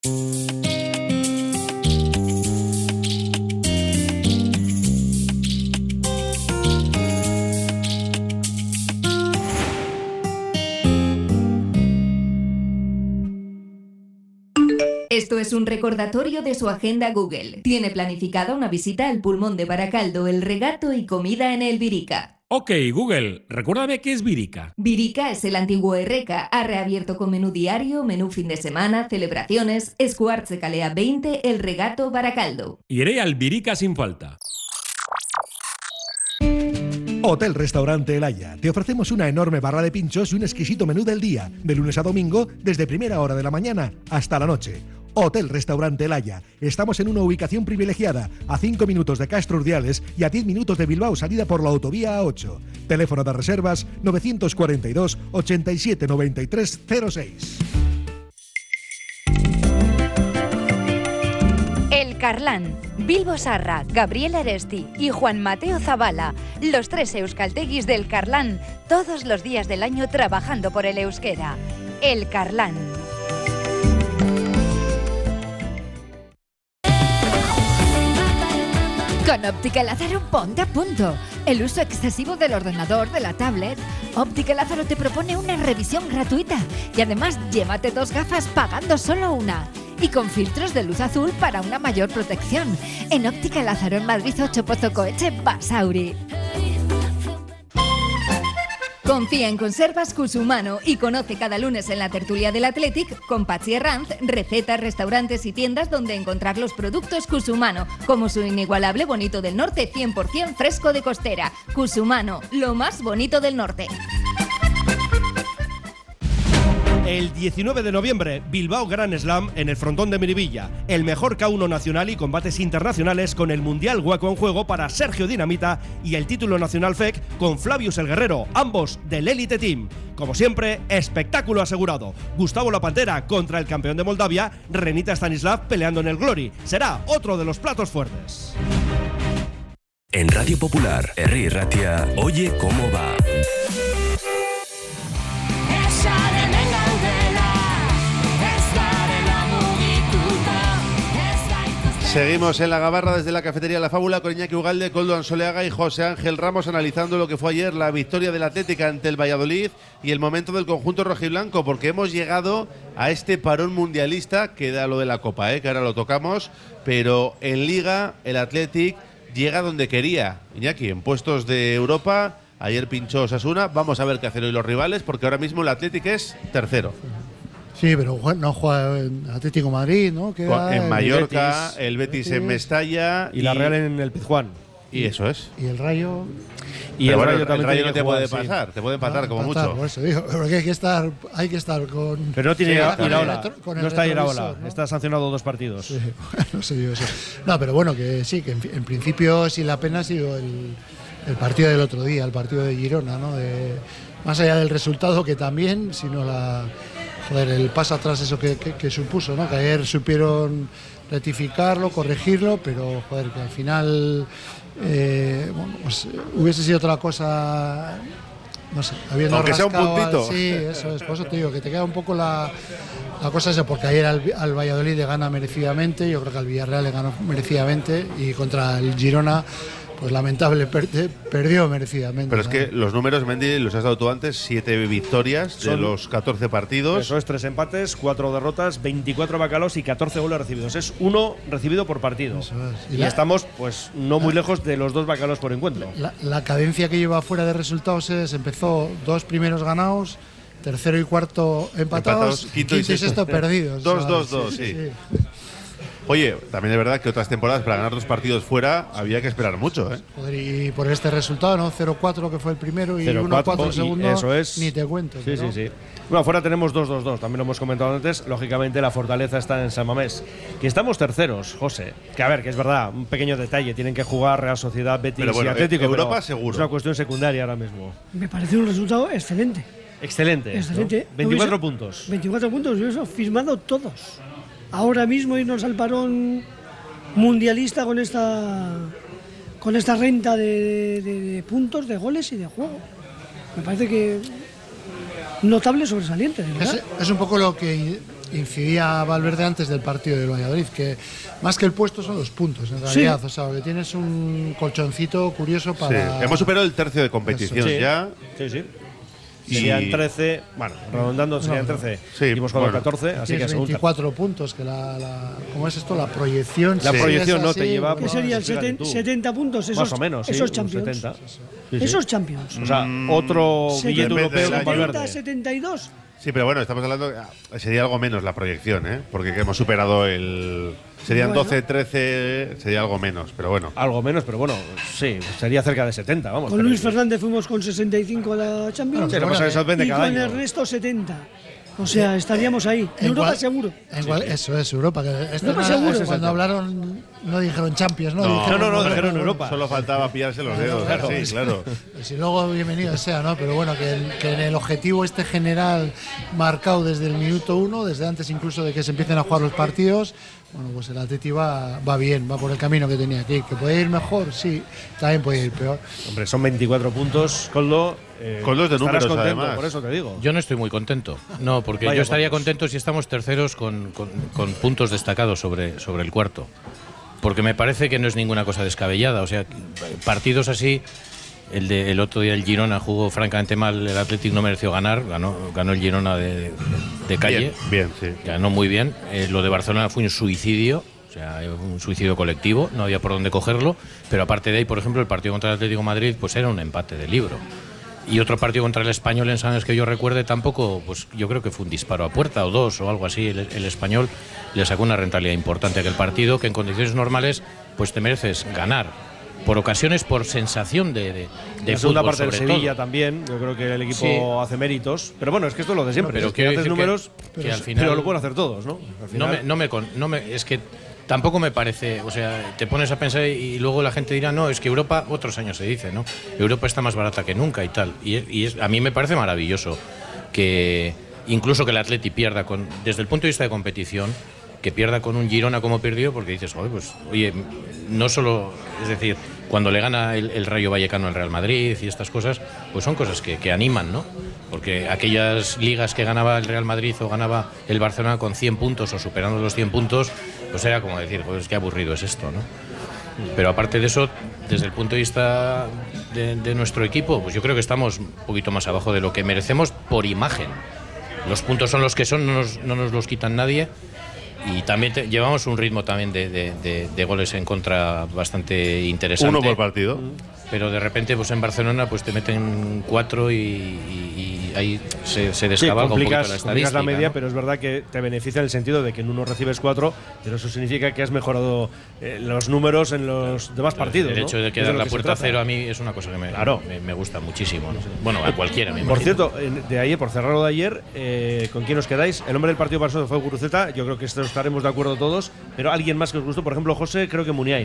Esto es un recordatorio de su agenda Google. Tiene planificada una visita al Pulmón de Baracaldo, el regato y comida en el Virica. Ok, Google, recuérdame qué es Virica. Virica es el antiguo Erreca. Ha reabierto con menú diario, menú fin de semana, celebraciones, Escuartze Calea 20, el regato Baracaldo. Iré al Virica sin falta. Hotel Restaurante El Haya. Te ofrecemos una enorme barra de pinchos y un exquisito menú del día, de lunes a domingo, desde primera hora de la mañana hasta la noche. Hotel Restaurante El Haya. Estamos en una ubicación privilegiada, a 5 minutos de Castro Urdiales y a 10 minutos de Bilbao, salida por la autovía A8. Teléfono de reservas 942 87 93 06. El Carlán, Bilbo Sarra, Gabriel Aresti y Juan Mateo Zavala, los 3 euskalteguis del Carlán, todos los días del año trabajando por el euskera. El Carlán. Con Óptica Lázaro ponte a punto. El uso excesivo del ordenador, de la tablet. Óptica Lázaro te propone una revisión gratuita y además llévate 2 gafas pagando solo una. Y con filtros de luz azul para una mayor protección. En Óptica Lázaro en Madrid 8 Pozo Coeche, Basauri. Confía en Conservas Cusumano y conoce cada lunes en la tertulia del Athletic con Patxi Herranz recetas, restaurantes y tiendas donde encontrar los productos Cusumano, como su inigualable bonito del norte 100% fresco de costera. Cusumano, lo más bonito del norte. El 19 de noviembre, Bilbao Grand Slam en el frontón de Miribilla. El mejor K1 nacional y combates internacionales con el Mundial Hueco en juego para Sergio Dinamita y el título nacional FEC con Flavius el Guerrero, ambos del Elite Team. Como siempre, espectáculo asegurado. Gustavo La Pantera contra el campeón de Moldavia, Renita Stanislav peleando en el Glory. Será otro de los platos fuertes. En Radio Popular, Herri Ratia, oye cómo va. Seguimos en la gabarra desde la cafetería La Fábula con Iñaki Ugalde, Koldo Ansoleaga y José Ángel Ramos analizando lo que fue ayer la victoria del Atlético ante el Valladolid y el momento del conjunto rojiblanco, porque hemos llegado a este parón mundialista, queda lo de la Copa, que ahora lo tocamos, pero en Liga el Atlético llega donde quería. Iñaki, en puestos de Europa, ayer pinchó Osasuna, vamos a ver qué hacen hoy los rivales, porque ahora mismo el Atlético es tercero. Sí, pero no juega en Atlético Madrid, ¿no? Queda en Mallorca, el Betis en Mestalla y la Real en el Pizjuán. Y eso es. Y el Rayo. Y el Rayo no te puede pasar, te puede empatar como mucho. Por eso digo, porque hay que estar con. Pero no tiene Iraola. No está Iraola, ¿no? Está sancionado 2 partidos. Sí, no sé yo eso. No, pero bueno, que sí, que en principio sí la pena ha sido el partido del otro día, el partido de Girona, ¿no? Más allá del resultado que también, sino el paso atrás eso que supuso, ¿no? Que ayer supieron rectificarlo, corregirlo, pero joder, que al final pues hubiese sido otra cosa no sé, habiendo aunque sea un puntito. Sí, eso es, por eso te digo, que te queda un poco la cosa esa, porque ayer al Valladolid le gana merecidamente, yo creo que al Villarreal le ganó merecidamente, y contra el Girona, pues lamentable, perdió merecidamente. Pero es que los números, Mendy, los has dado tú antes, 7 victorias de los 14 partidos. Eso es, 3 empates, 4 derrotas, 24 bacalaos y 14 goles recibidos. Es 1 recibido por partido. Eso es. Y estamos, pues, no muy lejos de los 2 bacalaos por encuentro. La cadencia que lleva fuera de resultados empezó 2 primeros ganados, tercero y cuarto empatados, quinto y sexto perdidos. 2-2-2, sí. Oye, también es verdad que otras temporadas para ganar 2 partidos fuera había que esperar mucho, ¿eh? Joder, y por este resultado, ¿no? 0-4 que fue el primero y 1-4 el segundo. Eso es. Ni te cuento. Sí, sí, sí. Bueno, fuera tenemos 2-2-2, también lo hemos comentado antes. Lógicamente la fortaleza está en San Mamés. Que estamos terceros, José. Que a ver, que es verdad, un pequeño detalle. Tienen que jugar Real Sociedad, Betis y Atlético. Europa pero seguro. Es una cuestión secundaria ahora mismo. Me parece un resultado excelente. Excelente. Excelente. ¿no? 24 puntos. 24 puntos, yo eso, firmado todos. Ahora mismo irnos al parón mundialista con esta renta de puntos, de goles y de juego. Me parece que notable, sobresaliente, de verdad. Es un poco lo que incidía Valverde antes del partido del Valladolid, que más que el puesto son los puntos, en realidad. Sí. O sea, que tienes un colchoncito curioso para… Sí. Hemos superado el tercio de competición ya. Sí, sí. Serían 13, bueno, redondando serían 13. Sí, hemos jugado 14, así que 24 puntos, que ¿cómo es esto? La proyección. La proyección no te lleva… ¿Qué serían 70 puntos? Esos, más o menos, esos sí, Champions. 70. Esos Champions. O sea, otro billete europeo con Valverde. 72. Sí, pero bueno, estamos hablando… Sería algo menos la proyección, ¿eh? Porque hemos superado el… Serían 12, 13, sería algo menos, pero bueno. Algo menos, pero bueno, sí, sería cerca de 70, vamos. Con Luis Fernández fuimos con 65 a la Champions. Sí, eso vende y cada con año. Ernesto 70. O sea, estaríamos ahí. Europa seguro. Eso es, Europa. Que Europa seguro. Cuando hablaron, no dijeron Champions, ¿no? No, dijeron Europa. Solo faltaba pillarse los dedos. Claro. Sí, claro. Si luego bienvenido sea, ¿no? Pero bueno, que en el objetivo general marcado desde el minuto 1, desde antes incluso de que se empiecen a jugar los partidos, bueno, pues el Atleti va bien, va por el camino que tenía que ir. ¿Que puede ir mejor? Sí, también puede ir peor. Hombre, son 24 puntos, Coldo. Con los de números, contento, además. Por eso te digo. Yo no estoy muy contento. No, porque yo estaría contento si estamos terceros con puntos destacados sobre el cuarto. Porque me parece que no es ninguna cosa descabellada. O sea, partidos así… El otro día el Girona jugó francamente mal, el Athletic no mereció ganar, ganó el Girona de calle. Bien, sí. Ganó muy bien. Lo de Barcelona fue un suicidio, o sea, un suicidio colectivo, no había por dónde cogerlo, pero aparte de ahí, por ejemplo, el partido contra el Atlético de Madrid pues era un empate de libro. Y otro partido contra el Español en San, que yo recuerde tampoco, pues yo creo que fue un disparo a puerta o 2 o algo así. El Español le sacó una rentabilidad importante a aquel partido, que en condiciones normales pues te mereces ganar. Por ocasiones, por sensación de la segunda fútbol, parte del Sevilla también. Yo creo que el equipo hace méritos. Pero bueno, es que esto es lo de siempre. Pero es que haces números, que al final, pero lo pueden hacer todos, ¿no? Al final, es que tampoco me parece. O sea, te pones a pensar y luego la gente dirá, no, es que Europa, otros años se dice, ¿no? Europa está más barata que nunca y tal. A mí me parece maravilloso que incluso que el Atleti pierda desde el punto de vista de competición, que pierda con un Girona como perdió, porque dices, oye, no solo, es decir, cuando le gana el Rayo Vallecano al Real Madrid y estas cosas, pues son cosas que animan, ¿no? Porque aquellas ligas que ganaba el Real Madrid o ganaba el Barcelona con 100 puntos o superando los 100 puntos, pues era como decir, pues qué aburrido es esto, ¿no? Pero aparte de eso, desde el punto de vista de nuestro equipo, pues yo creo que estamos un poquito más abajo de lo que merecemos por imagen. Los puntos son los que son, no nos los quitan nadie. Y también llevamos un ritmo también de goles en contra bastante interesante. 1 por partido. Pero de repente pues en Barcelona pues te meten 4 y ahí se descabalga un poquito la estadística. La media, ¿no? Pero es verdad que te beneficia en el sentido de que en uno recibes 4, pero eso significa que has mejorado los números en los demás partidos. El hecho de quedar la puerta a cero a mí es una cosa que me gusta muchísimo, ¿no? Bueno, a cualquiera. Por cierto, de ayer, por cerrar lo de ayer, ¿con quién os quedáis? El hombre del partido pasado fue Guruceta. Yo creo que estaremos de acuerdo todos, pero alguien más que os gustó, por ejemplo, José, creo que Muniain.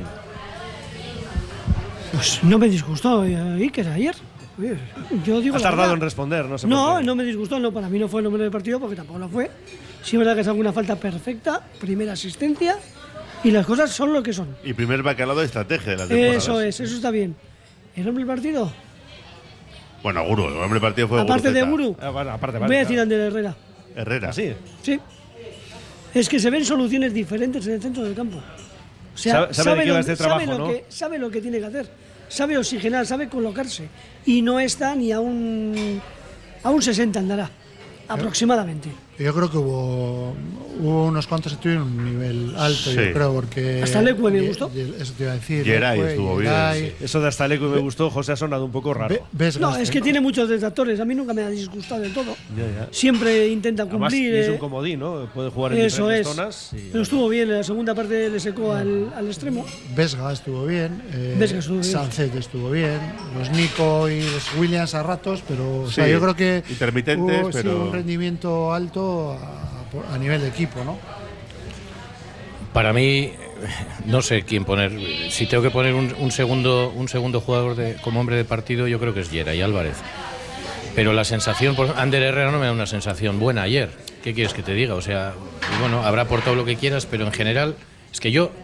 Pues no me disgustó Iker ayer. Yo digo has tardado en responder, no sé. No me disgustó, no, para mí no fue el hombre del partido porque tampoco lo fue. Sí, es verdad que es alguna falta perfecta, primera asistencia y las cosas son lo que son. Y primer bacalao de estrategia de la temporada. Eso está bien. ¿El hombre del partido? Bueno, Guru, el hombre del partido fue Aparte Guruzeta. de Guru, voy a decir Ander Herrera. Herrera. ¿Sí? Sí. Es que se ven soluciones diferentes en el centro del campo. O sea, sabe lo que tiene que hacer. Sabe oxigenar, sabe colocarse. Y no está ni a un 60 andará, aproximadamente. Yo creo que hubo unos cuantos que tuvieron un nivel alto, Sí. yo creo, porque… Hasta Leque me gustó. Eso te iba a decir. Geray Leque, estuvo bien, Geray. sí. Eso de hasta Leque me gustó, José, ha sonado un poco raro. No, es que tiene muchos detractores. A mí nunca me ha disgustado del todo. Ya. Siempre intenta Además, cumplir. es un comodín, ¿no? Puede jugar en Eso diferentes es. zonas. Pero estuvo bien. En la segunda parte le secó al extremo. Vesga estuvo bien. Vesga estuvo bien. Sancet estuvo bien. Los Nico y los Williams a ratos, pero o sea, Sí, yo creo que intermitentes, hubo, sí, pero un rendimiento alto a nivel de equipo, ¿no? Para mí, no sé quién poner. Si tengo que poner un segundo jugador como hombre de partido, yo creo que es Geray Álvarez. Pero la sensación, Ander Herrera no me da una sensación buena ayer. ¿Qué quieres que te diga? O sea, bueno, habrá aportado lo que quieras, pero en general, es que yo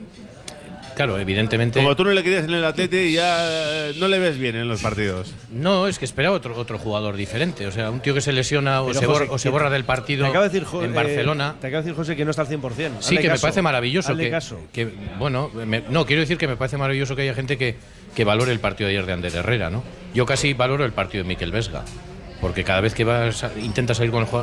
claro, evidentemente… Como tú no le querías en el Atleti, ya no le ves bien en los partidos. No, es que esperaba otro jugador diferente. O sea, un tío que se lesiona o se borra del partido en Barcelona. Te acabo de decir, José, que no está al 100%. Sí, que me parece maravilloso. Caso. No, quiero decir que me parece maravilloso que haya gente que valore el partido de ayer de Ander Herrera, ¿no? Yo casi valoro el partido de Mikel Vesga. Porque cada vez que intenta salir con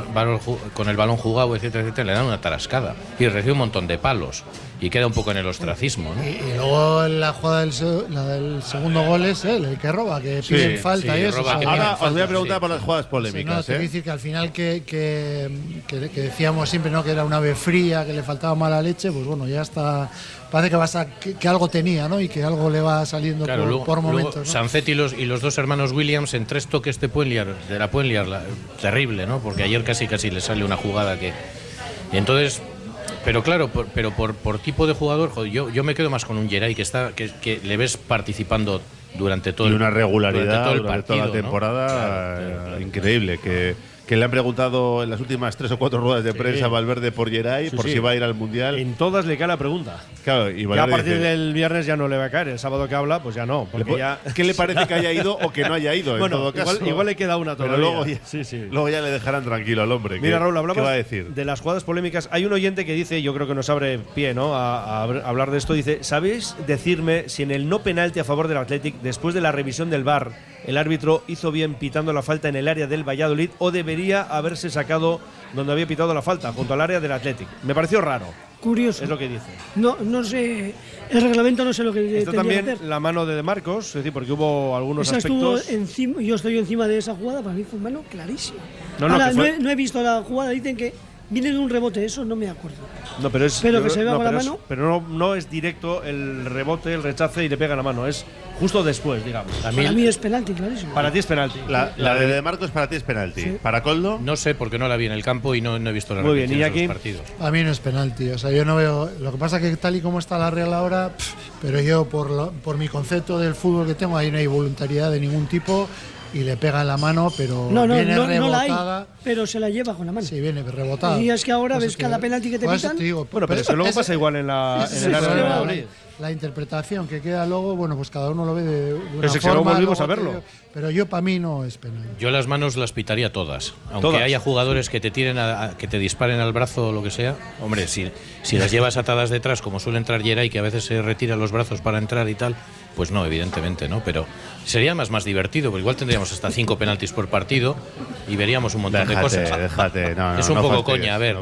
el balón jugado, etcétera, etcétera, le dan una tarascada y recibe un montón de palos y queda un poco en el ostracismo, ¿no? Y luego la jugada del segundo gol es él, el que roba, que piden falta y eso. Ahora os voy a preguntar por las jugadas Sí, polémicas. no, te voy a decir que al final que decíamos siempre, ¿no?, que era una ave fría, que le faltaba mala leche, pues bueno, ya está. Parece que algo tenía, ¿no? Y que algo le va saliendo por momentos, ¿no? Sancet y los dos hermanos Williams en 3 toques te la pueden liar terrible, ¿no? Porque ayer casi le sale una jugada que… Y entonces… Pero claro, por tipo de jugador, joder, yo me quedo más con un Geray que le ves participando durante todo una regularidad durante durante todo el partido, toda la temporada, ¿no? Claro. Increíble. Que le han preguntado en las últimas 3 o 4 ruedas de prensa a Valverde por Geray, por si va a ir al Mundial. En todas le cae la pregunta. Claro, y ya a partir del viernes ya no le va a caer. El sábado que habla, pues ya no. ¿Qué le parece que haya ido o que no haya ido? Bueno, en todo caso, igual le queda una todavía. Pero luego ya le dejarán tranquilo al hombre. Mira, Raúl, hablamos ¿qué va a decir? de las jugadas polémicas. Hay un oyente que dice, yo creo que nos abre pie, ¿no?, a hablar de esto. Dice, ¿sabéis decirme si en el no penalti a favor del Athletic, después de la revisión del VAR, el árbitro hizo bien pitando la falta en el área del Valladolid o debería haberse sacado donde había pitado la falta, junto al área del Athletic? Me pareció raro. Curioso. Es lo que dice. No sé, el reglamento no sé lo que Esto tendría también que hacer. la mano de Marcos, es decir, porque hubo algunos Esa aspectos… estuvo encima, yo estoy encima de esa jugada, para mí fue mano clarísimo. Ahora, no he visto la jugada, dicen que viene de un rebote, eso no me acuerdo. No, pero es… Pero que se vea con la mano. Pero no es directo el rebote, el rechace y le pega la mano, es justo después, digamos. Para mí es penalti, clarísimo. Para ti es penalti. La de Marcos para ti es penalti. Sí. ¿Para Coldo? No sé, porque no la vi en el campo y no he visto la Muy bien, repetición de Iñaki. los partidos. A mí no es penalti, o sea, yo no veo. Lo que pasa es que tal y como está la Real ahora, pero yo por mi concepto del fútbol que tengo, ahí no hay voluntariedad de ningún tipo y le pega en la mano, pero viene rebotada. No la hay, pero se la lleva con la mano. Sí, viene rebotada. Y es que ahora ves cada penalti que te pitan. Bueno, pero eso luego pasa igual en el área de Valladolid. La interpretación que queda luego, bueno, pues cada uno lo ve de una Pero es que forma. luego volvimos luego a verlo. Pero yo para mí no es penal. Yo las manos las pitaría todas. Aunque Todas. haya jugadores que te tiren que te disparen al brazo o lo que sea. Hombre, si las llevas atadas detrás, como suele entrar Geray, que a veces se retira los brazos para entrar y tal, pues no, evidentemente no. Pero sería más divertido, porque igual tendríamos hasta 5 penaltis por partido y veríamos un montón de cosas. Déjate, no, es un no poco fastidies, coña, a ver,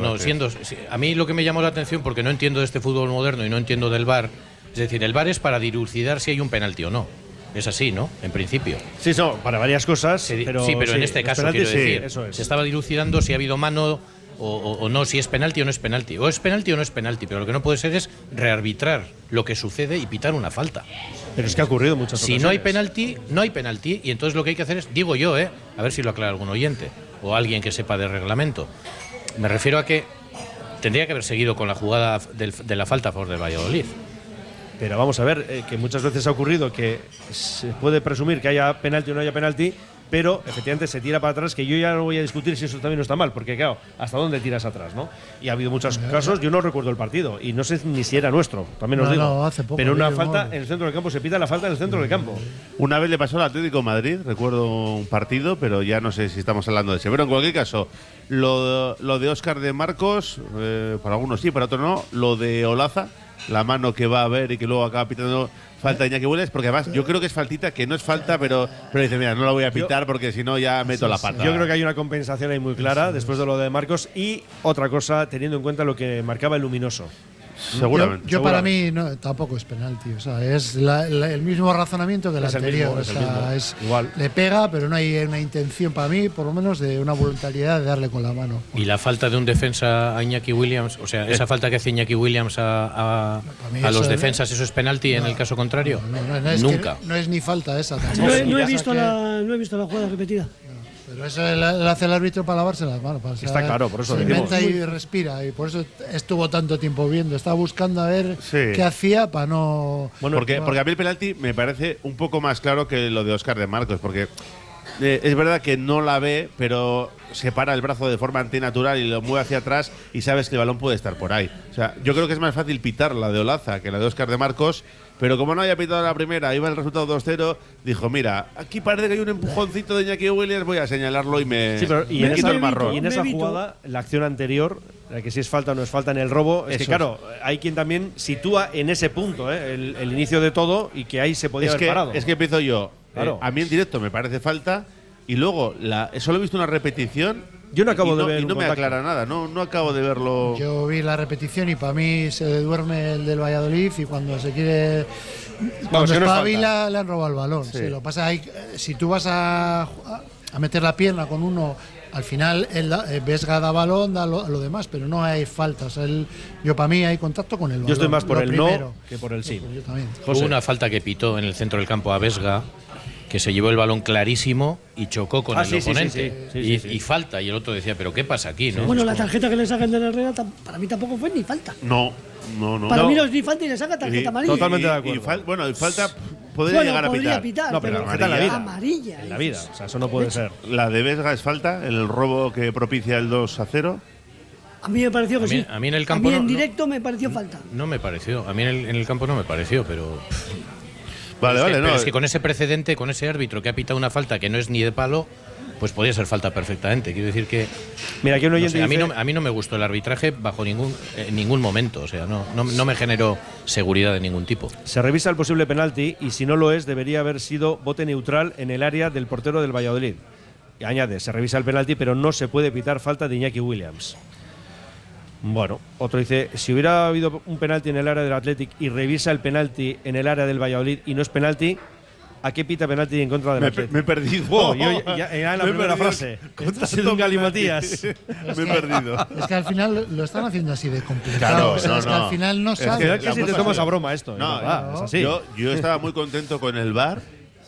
a mí lo que me llamó la atención, porque no entiendo de este fútbol moderno y no entiendo del VAR, es decir, el VAR es para dilucidar si hay un penalti o no. Es así, ¿no? En principio. Sí, para varias cosas. Pero en este caso, quiero decir, eso es. se estaba dilucidando si ha habido mano o no, si es penalti o no es penalti. O es penalti o no es penalti, pero lo que no puede ser es rearbitrar lo que sucede y pitar una falta. Pero es que ha ocurrido muchas ocasiones. Si no hay penalti, no hay penalti, y entonces lo que hay que hacer es, digo yo, a ver si lo aclara algún oyente o alguien que sepa de reglamento. Me refiero a que tendría que haber seguido con la jugada de la falta a favor del Valladolid. Pero vamos a ver, que muchas veces ha ocurrido que se puede presumir que haya penalti o no haya penalti, pero efectivamente se tira para atrás, que yo ya no voy a discutir si eso también no está mal, porque claro, ¿hasta dónde tiras atrás, no? Y ha habido muchos casos, yo no recuerdo el partido, y no sé ni si era nuestro, también os digo. No, hace poco, pero una falta en el centro del campo, se pita la falta en el centro del campo. Una vez le pasó al Atlético de Madrid, recuerdo un partido, pero ya no sé si estamos hablando de ese. Pero en cualquier caso, lo de Óscar de Marcos, para algunos sí, para otros no, lo de Olaza, la mano que va a ver y que luego acaba pitando falta de Iñaki Williams, porque además yo creo que es faltita, que no es falta, pero dice, mira, no la voy a pitar porque si no ya meto la pata. Yo creo que hay una compensación ahí muy clara después de lo de Marcos, y otra cosa teniendo en cuenta lo que marcaba el Luminoso. Seguramente. Yo para mí tampoco es penalti, o sea, es el mismo razonamiento que el anterior. Igual. Le pega, pero no hay una intención para mí, por lo menos, de una voluntariedad de darle con la mano. Y la falta de un defensa a Iñaki Williams, o sea, esa falta que hace Iñaki Williams a los defensas, ¿eso es penalti en el caso contrario? Nunca. No es ni falta esa. No he visto la jugada repetida. Pero eso lo hace el árbitro para lavarse las manos. Está claro, por eso se inventa y respira, y por eso estuvo tanto tiempo viendo. Estaba buscando a ver qué hacía para no. Bueno, porque a mí el penalti me parece un poco más claro que lo de Óscar de Marcos, porque es verdad que no la ve, pero separa el brazo de forma antinatural y lo mueve hacia atrás y sabes que el balón puede estar por ahí. O sea, yo creo que es más fácil pitar la de Olaza que la de Óscar de Marcos. Pero como no había pitado la primera, iba el resultado 2-0, dijo, mira, aquí parece que hay un empujoncito de Iñaki Williams, voy a señalarlo y me quito el marrón. Y en esa jugada, la acción anterior, la que si es falta o no es falta en el robo, es que claro, hay quien también sitúa en ese punto el inicio de todo, y que ahí se podía haber parado. Es que empiezo yo, a mí en directo me parece falta, y luego solo he visto una repetición. Yo no acabo de ver. Y no me aclara nada, no acabo de verlo. Yo vi la repetición y para mí se duerme el del Valladolid, y cuando se quiere. Cuando espabila, le han robado el balón. Sí. Sí, lo pasa ahí, si tú vas a meter la pierna con uno, al final Vesga da balón, da lo demás, pero no hay falta. O sea, yo para mí hay contacto con el balón. Yo estoy más por el primero. no que por el sí. Yo también. Hubo una falta que pitó en el centro del campo a Vesga, que se llevó el balón clarísimo y chocó con el oponente. Y falta. Y el otro decía, ¿pero qué pasa aquí? ¿no? Bueno, la tarjeta que le sacan de la Herrera para mí tampoco fue ni falta. No. Para mí no es ni falta y le saca tarjeta amarilla. Totalmente de acuerdo. Y falta podría llegar a pitar. No, pero tarjeta en la vida. Amarilla. En la vida. O sea, eso no puede ser. La de Vesga es falta, el robo que propicia el 2-0. A mí me pareció que sí. A mí en el campo. A mí en directo me pareció falta. No me pareció. A mí en el campo no me pareció, pero. Vale, es que con ese precedente, con ese árbitro que ha pitado una falta que no es ni de palo, pues podría ser falta perfectamente. Quiero decir que. Mira, aquí un oyente a mí no me gustó el arbitraje bajo ningún momento. O sea, no me generó seguridad de ningún tipo. Se revisa el posible penalti y si no lo es, debería haber sido bote neutral en el área del portero del Valladolid. Y añade, se revisa el penalti, pero no se puede pitar falta de Iñaki Williams. Bueno, otro dice, si hubiera habido un penalti en el área del Athletic y revisa el penalti en el área del Valladolid y no es penalti, ¿a qué pita penalti en contra del Athletic? Me he perdido. Oh, yo ya en la primera frase. Con un galimatías. Me he perdido. Es que al final lo están haciendo así de complicado. Claro, es que al final no sabe. Es que si te tomas a broma esto. Es así. Yo estaba muy contento con el VAR.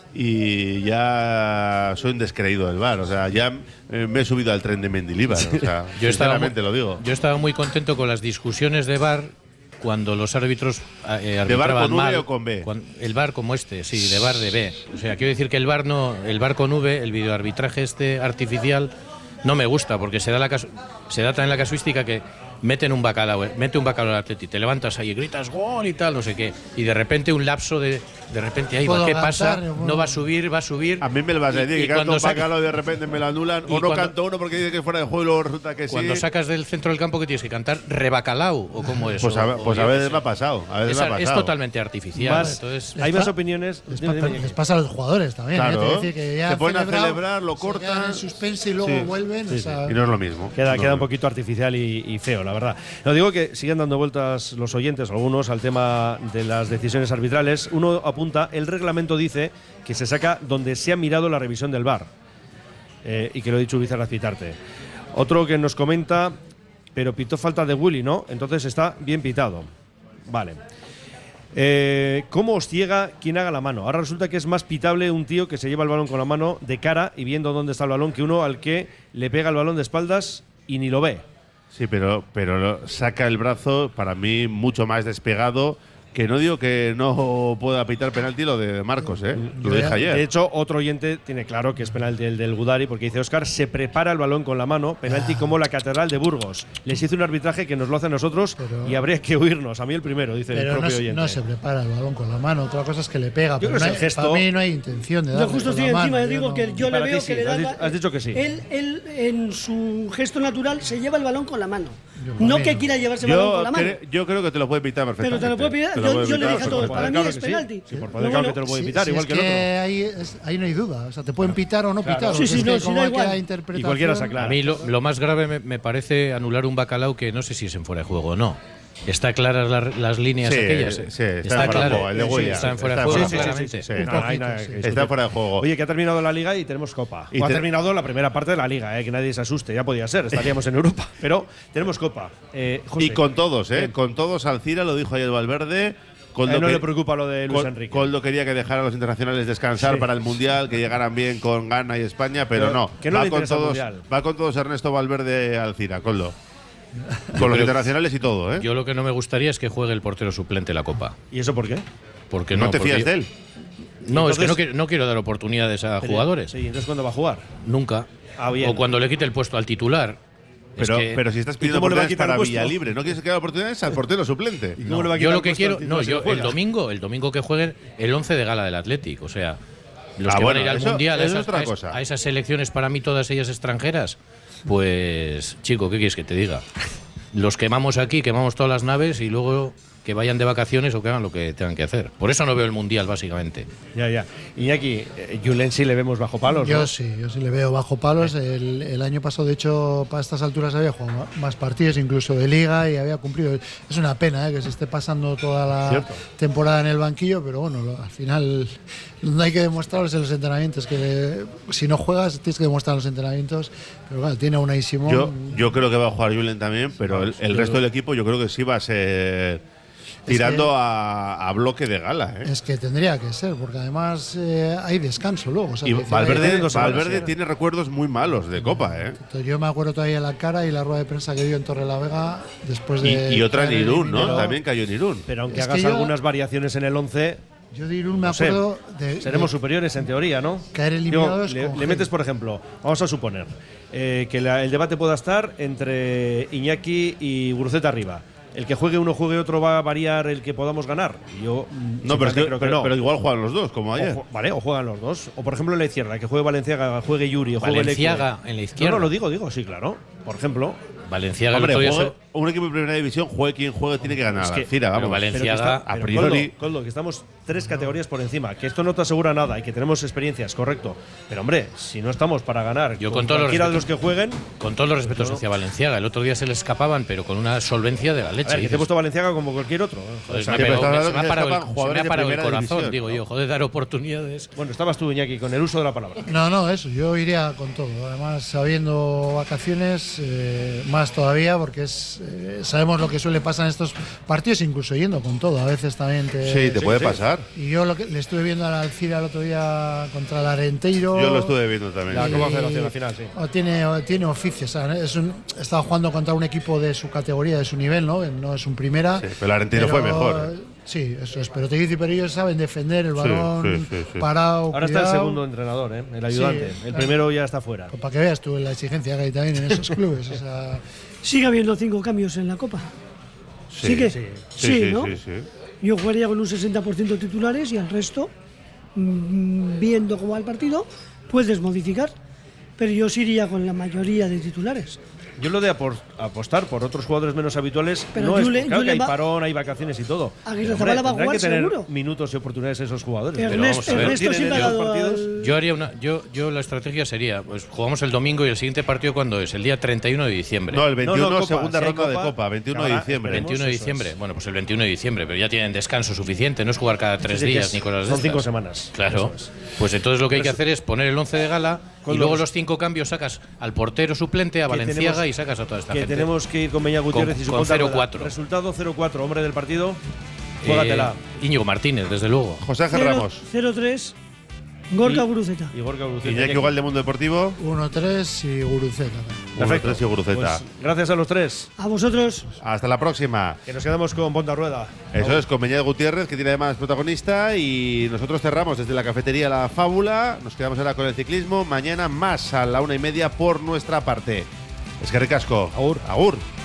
Y ya soy un descreído del VAR, o sea, ya me he subido al tren de Mendilibar, o sea, sinceramente lo digo. Yo estaba muy contento con las discusiones de VAR cuando los árbitros arbitraban ¿De VAR con mal, V o con B? El VAR como sí, de VAR de B. O sea, quiero decir que el VAR con V, el videoarbitraje artificial, no me gusta, porque se da también la casuística que mete un bacalao al Atleti, te levantas ahí y gritas gol y tal, no sé qué, y de repente un lapso de repente ahí va, ¿qué pasa? No va a subir. A mí me lo vas a decir, que canto un bacalao y de repente me lo anulan, o no canto uno porque dice que es fuera de juego y luego resulta que sí. Cuando sacas del centro del campo, ¿qué tienes que cantar? ¿Rebacalao o cómo es? Pues a veces me ha pasado. Es totalmente artificial. Entonces, hay más opiniones. Les pasa a los jugadores también. Claro. Decir que ya se ponen a celebrar, lo cortan en suspense y luego vuelven. O sea, y no es lo mismo. Queda un poquito artificial y feo, la verdad. No digo que siguen dando vueltas los oyentes, algunos, al tema de las decisiones arbitrales. Uno apunta, el reglamento dice que se saca donde se ha mirado la revisión del VAR. Y que lo he dicho Urizar a citarte. Otro que nos comenta, pero pitó falta de Willy, ¿no? Entonces está bien pitado. Vale. ¿Cómo os ciega quien haga la mano? Ahora resulta que es más pitable un tío que se lleva el balón con la mano de cara y viendo dónde está el balón que uno al que le pega el balón de espaldas y ni lo ve. Sí, pero saca el brazo para mí mucho más despegado Que no digo que no pueda pitar penalti lo de Marcos, lo dije ayer. De hecho, otro oyente tiene claro que es penalti el del Gudari, porque dice: Óscar se prepara el balón con la mano, penalti como la Catedral de Burgos. Les hizo un arbitraje que nos lo hace a nosotros y habría que huirnos. A mí el primero, dice el propio oyente. No se prepara el balón con la mano, otra cosa es que le pega. Pero gesto, para mí no hay intención de darle. Yo justo estoy encima, digo que yo le veo que le da. Has dicho que sí. Él en su gesto natural se lleva el balón con la mano. No que quiera llevarse el balón con la mano. Yo creo que te lo puede pitar perfectamente. Pero te lo puede pitar. Yo le dije a todos, para mí es penalti. Sí, por poder, claro que te lo puede pitar, igual que el otro. Ahí no hay duda. O sea, te pueden pitar o no pitar. Sí, no, como igual. Y cualquiera se aclara. A mí lo más grave me parece anular un Bacalao que no sé si es en fuera de juego o no. ¿Está claras las líneas aquellas? Sí, está claro. El de Huella. Está en fuera de juego, claramente. Está fuera de juego. Oye, que ha terminado la Liga y tenemos Copa. Ha terminado la primera parte de la Liga, que nadie se asuste. Ya podía ser, estaríamos en Europa. Pero tenemos Copa. José. Y con todos, con todos. Alcira lo dijo ayer Valverde. No le preocupa lo de Luis Enrique. Coldo quería que dejaran a los internacionales descansar para el Mundial, que llegaran bien con Ghana y España, pero no. Que no va con todos Ernesto Valverde Alcira, Coldo. Con los internacionales y todo, Yo lo que no me gustaría es que juegue el portero suplente la Copa. ¿Y eso por qué? Porque ¿No te fías de él? No, entonces, es que no quiero dar oportunidades a jugadores. Sí, entonces ¿cuándo va a jugar? Nunca. Bien. O cuando le quite el puesto al titular. Pero si estás pidiendo oportunidades para Villalibre, ¿no quieres que haga oportunidades al portero suplente? Yo lo que quiero, el domingo que jueguen el 11 de gala del Athletic, o sea, los que van a ir al Mundial, a esas selecciones para mí todas ellas extranjeras, pues chico, ¿qué quieres que te diga? Los quemamos aquí, quemamos todas las naves y luego que vayan de vacaciones o que hagan lo que tengan que hacer. Por eso no veo el Mundial, básicamente. Ya. Iñaki, Julen sí le vemos bajo palos, ¿no? Yo sí le veo bajo palos. El año pasado, de hecho, para estas alturas había jugado más partidos, incluso de Liga, y había cumplido. Es una pena que se esté pasando toda la temporada en el banquillo, pero bueno, al final no hay que demostrarlos en los entrenamientos, que si no juegas tienes que demostrar en los entrenamientos. Pero claro, tiene a Unai Simón. Yo creo que va a jugar Julen también, pero el resto del equipo yo creo que sí va a ser tirando a bloque de gala. Es que tendría que ser, porque además hay descanso luego. O sea, y Valverde tiene recuerdos muy malos de Copa. Yo me acuerdo todavía la cara y la rueda de prensa que dio en Torrelavega después de. Y otra en Irún, ¿no? También cayó en Irún. Pero aunque hagas algunas variaciones en el 11. Yo de Irún me acuerdo seremos superiores en teoría, ¿no? Caer eliminados. Le metes, por ejemplo, vamos a suponer que el debate pueda estar entre Iñaki y Guruceta arriba. El que juegue uno, juegue otro, va a variar el que podamos ganar. Yo creo que no. Pero igual juegan los dos, como ayer. O juegan los dos. O por ejemplo en la izquierda, que juegue Valenciaga, juegue Yuri, o juegue Valenciaga en la izquierda. No, lo digo, sí, claro. Por ejemplo, Valenciaga. Un equipo de primera división, juegue quien juegue, tiene que ganar. Vamos. Valenciaga, a priori. Coldo, que estamos 3 categorías por encima, que esto no te asegura nada y que tenemos experiencias, correcto. Pero hombre, si no estamos para ganar, yo con cualquiera de los que jueguen. Con todos los respetos hacia Valenciaga, el otro día se le escapaban, pero con una solvencia de la leche. Que te he puesto Valenciaga como cualquier otro. Joder, se me ha parado el corazón, digo yo, joder, dar oportunidades. Bueno, estabas tú, Iñaki, con el uso de la palabra. No, eso, yo iría con todo. Además, sabiendo vacaciones, más todavía, porque sabemos lo que suele pasar en estos partidos, incluso yendo con todo. A veces también te puede pasar. Y yo le estuve viendo al Alcira el otro día contra el Arenteiro. Yo lo estuve viendo también. La Copa Federación al final, sí. Tiene oficio. Estaba jugando contra un equipo de su categoría, de su nivel, ¿no? No es un primera. Sí, pero el Arenteiro fue mejor. Sí, eso es. Pero ellos saben defender el balón parado. Ahora cuidado. está el segundo entrenador, el ayudante. El primero ya está fuera. Pues para que veas tú la exigencia que hay también en esos clubes. O sea, sigue habiendo 5 cambios en la Copa. Sí, ¿no? Sí. Yo jugaría con un 60% titulares y al resto, viendo cómo va el partido, puedes modificar. Pero yo sí iría con la mayoría de titulares. Yo lo de apostar por otros jugadores menos habituales, pero no es claro que hay parón, hay vacaciones y todo. Aguirre-Zabala va a jugar que tener seguro. Minutos y oportunidades esos jugadores. Ernesto siempre ha dado yo la estrategia sería, pues jugamos el domingo y el siguiente partido ¿cuándo es? El día 31 de diciembre. No, el 21 segunda ronda de Copa, 21 de diciembre. 21 de diciembre. Bueno, pues el 21 de diciembre, pero ya tienen descanso suficiente, no es jugar cada 3 días ni cosas de estas. Son 5 semanas. Claro. Pues entonces lo que hay que hacer es poner el 11 de gala y luego los 5 cambios sacas al portero suplente, a Valenciaga y sacas a toda esta gente. Tenemos que ir con Beñat Gutiérrez y su con 0-4. Resultado 0-4, hombre del partido. Juégatela. Íñigo Martínez, desde luego. José Ángel Ramos. 0-3. Gorka Guruceta. Y Gorka Guruceta. Iñaki Ugal de Mundo Deportivo. 1-3 y Guruceta. 1-3 y Guruceta. Pues gracias a los tres. A vosotros. Hasta la próxima. Que nos quedamos con Ponta Rueda. Eso es, con Beñat Gutiérrez, que tiene además protagonista. Y nosotros cerramos desde la cafetería La Fábula. Nos quedamos ahora con el ciclismo. Mañana más a la 1:30 por nuestra parte. Es que ricasco. Agur. Agur.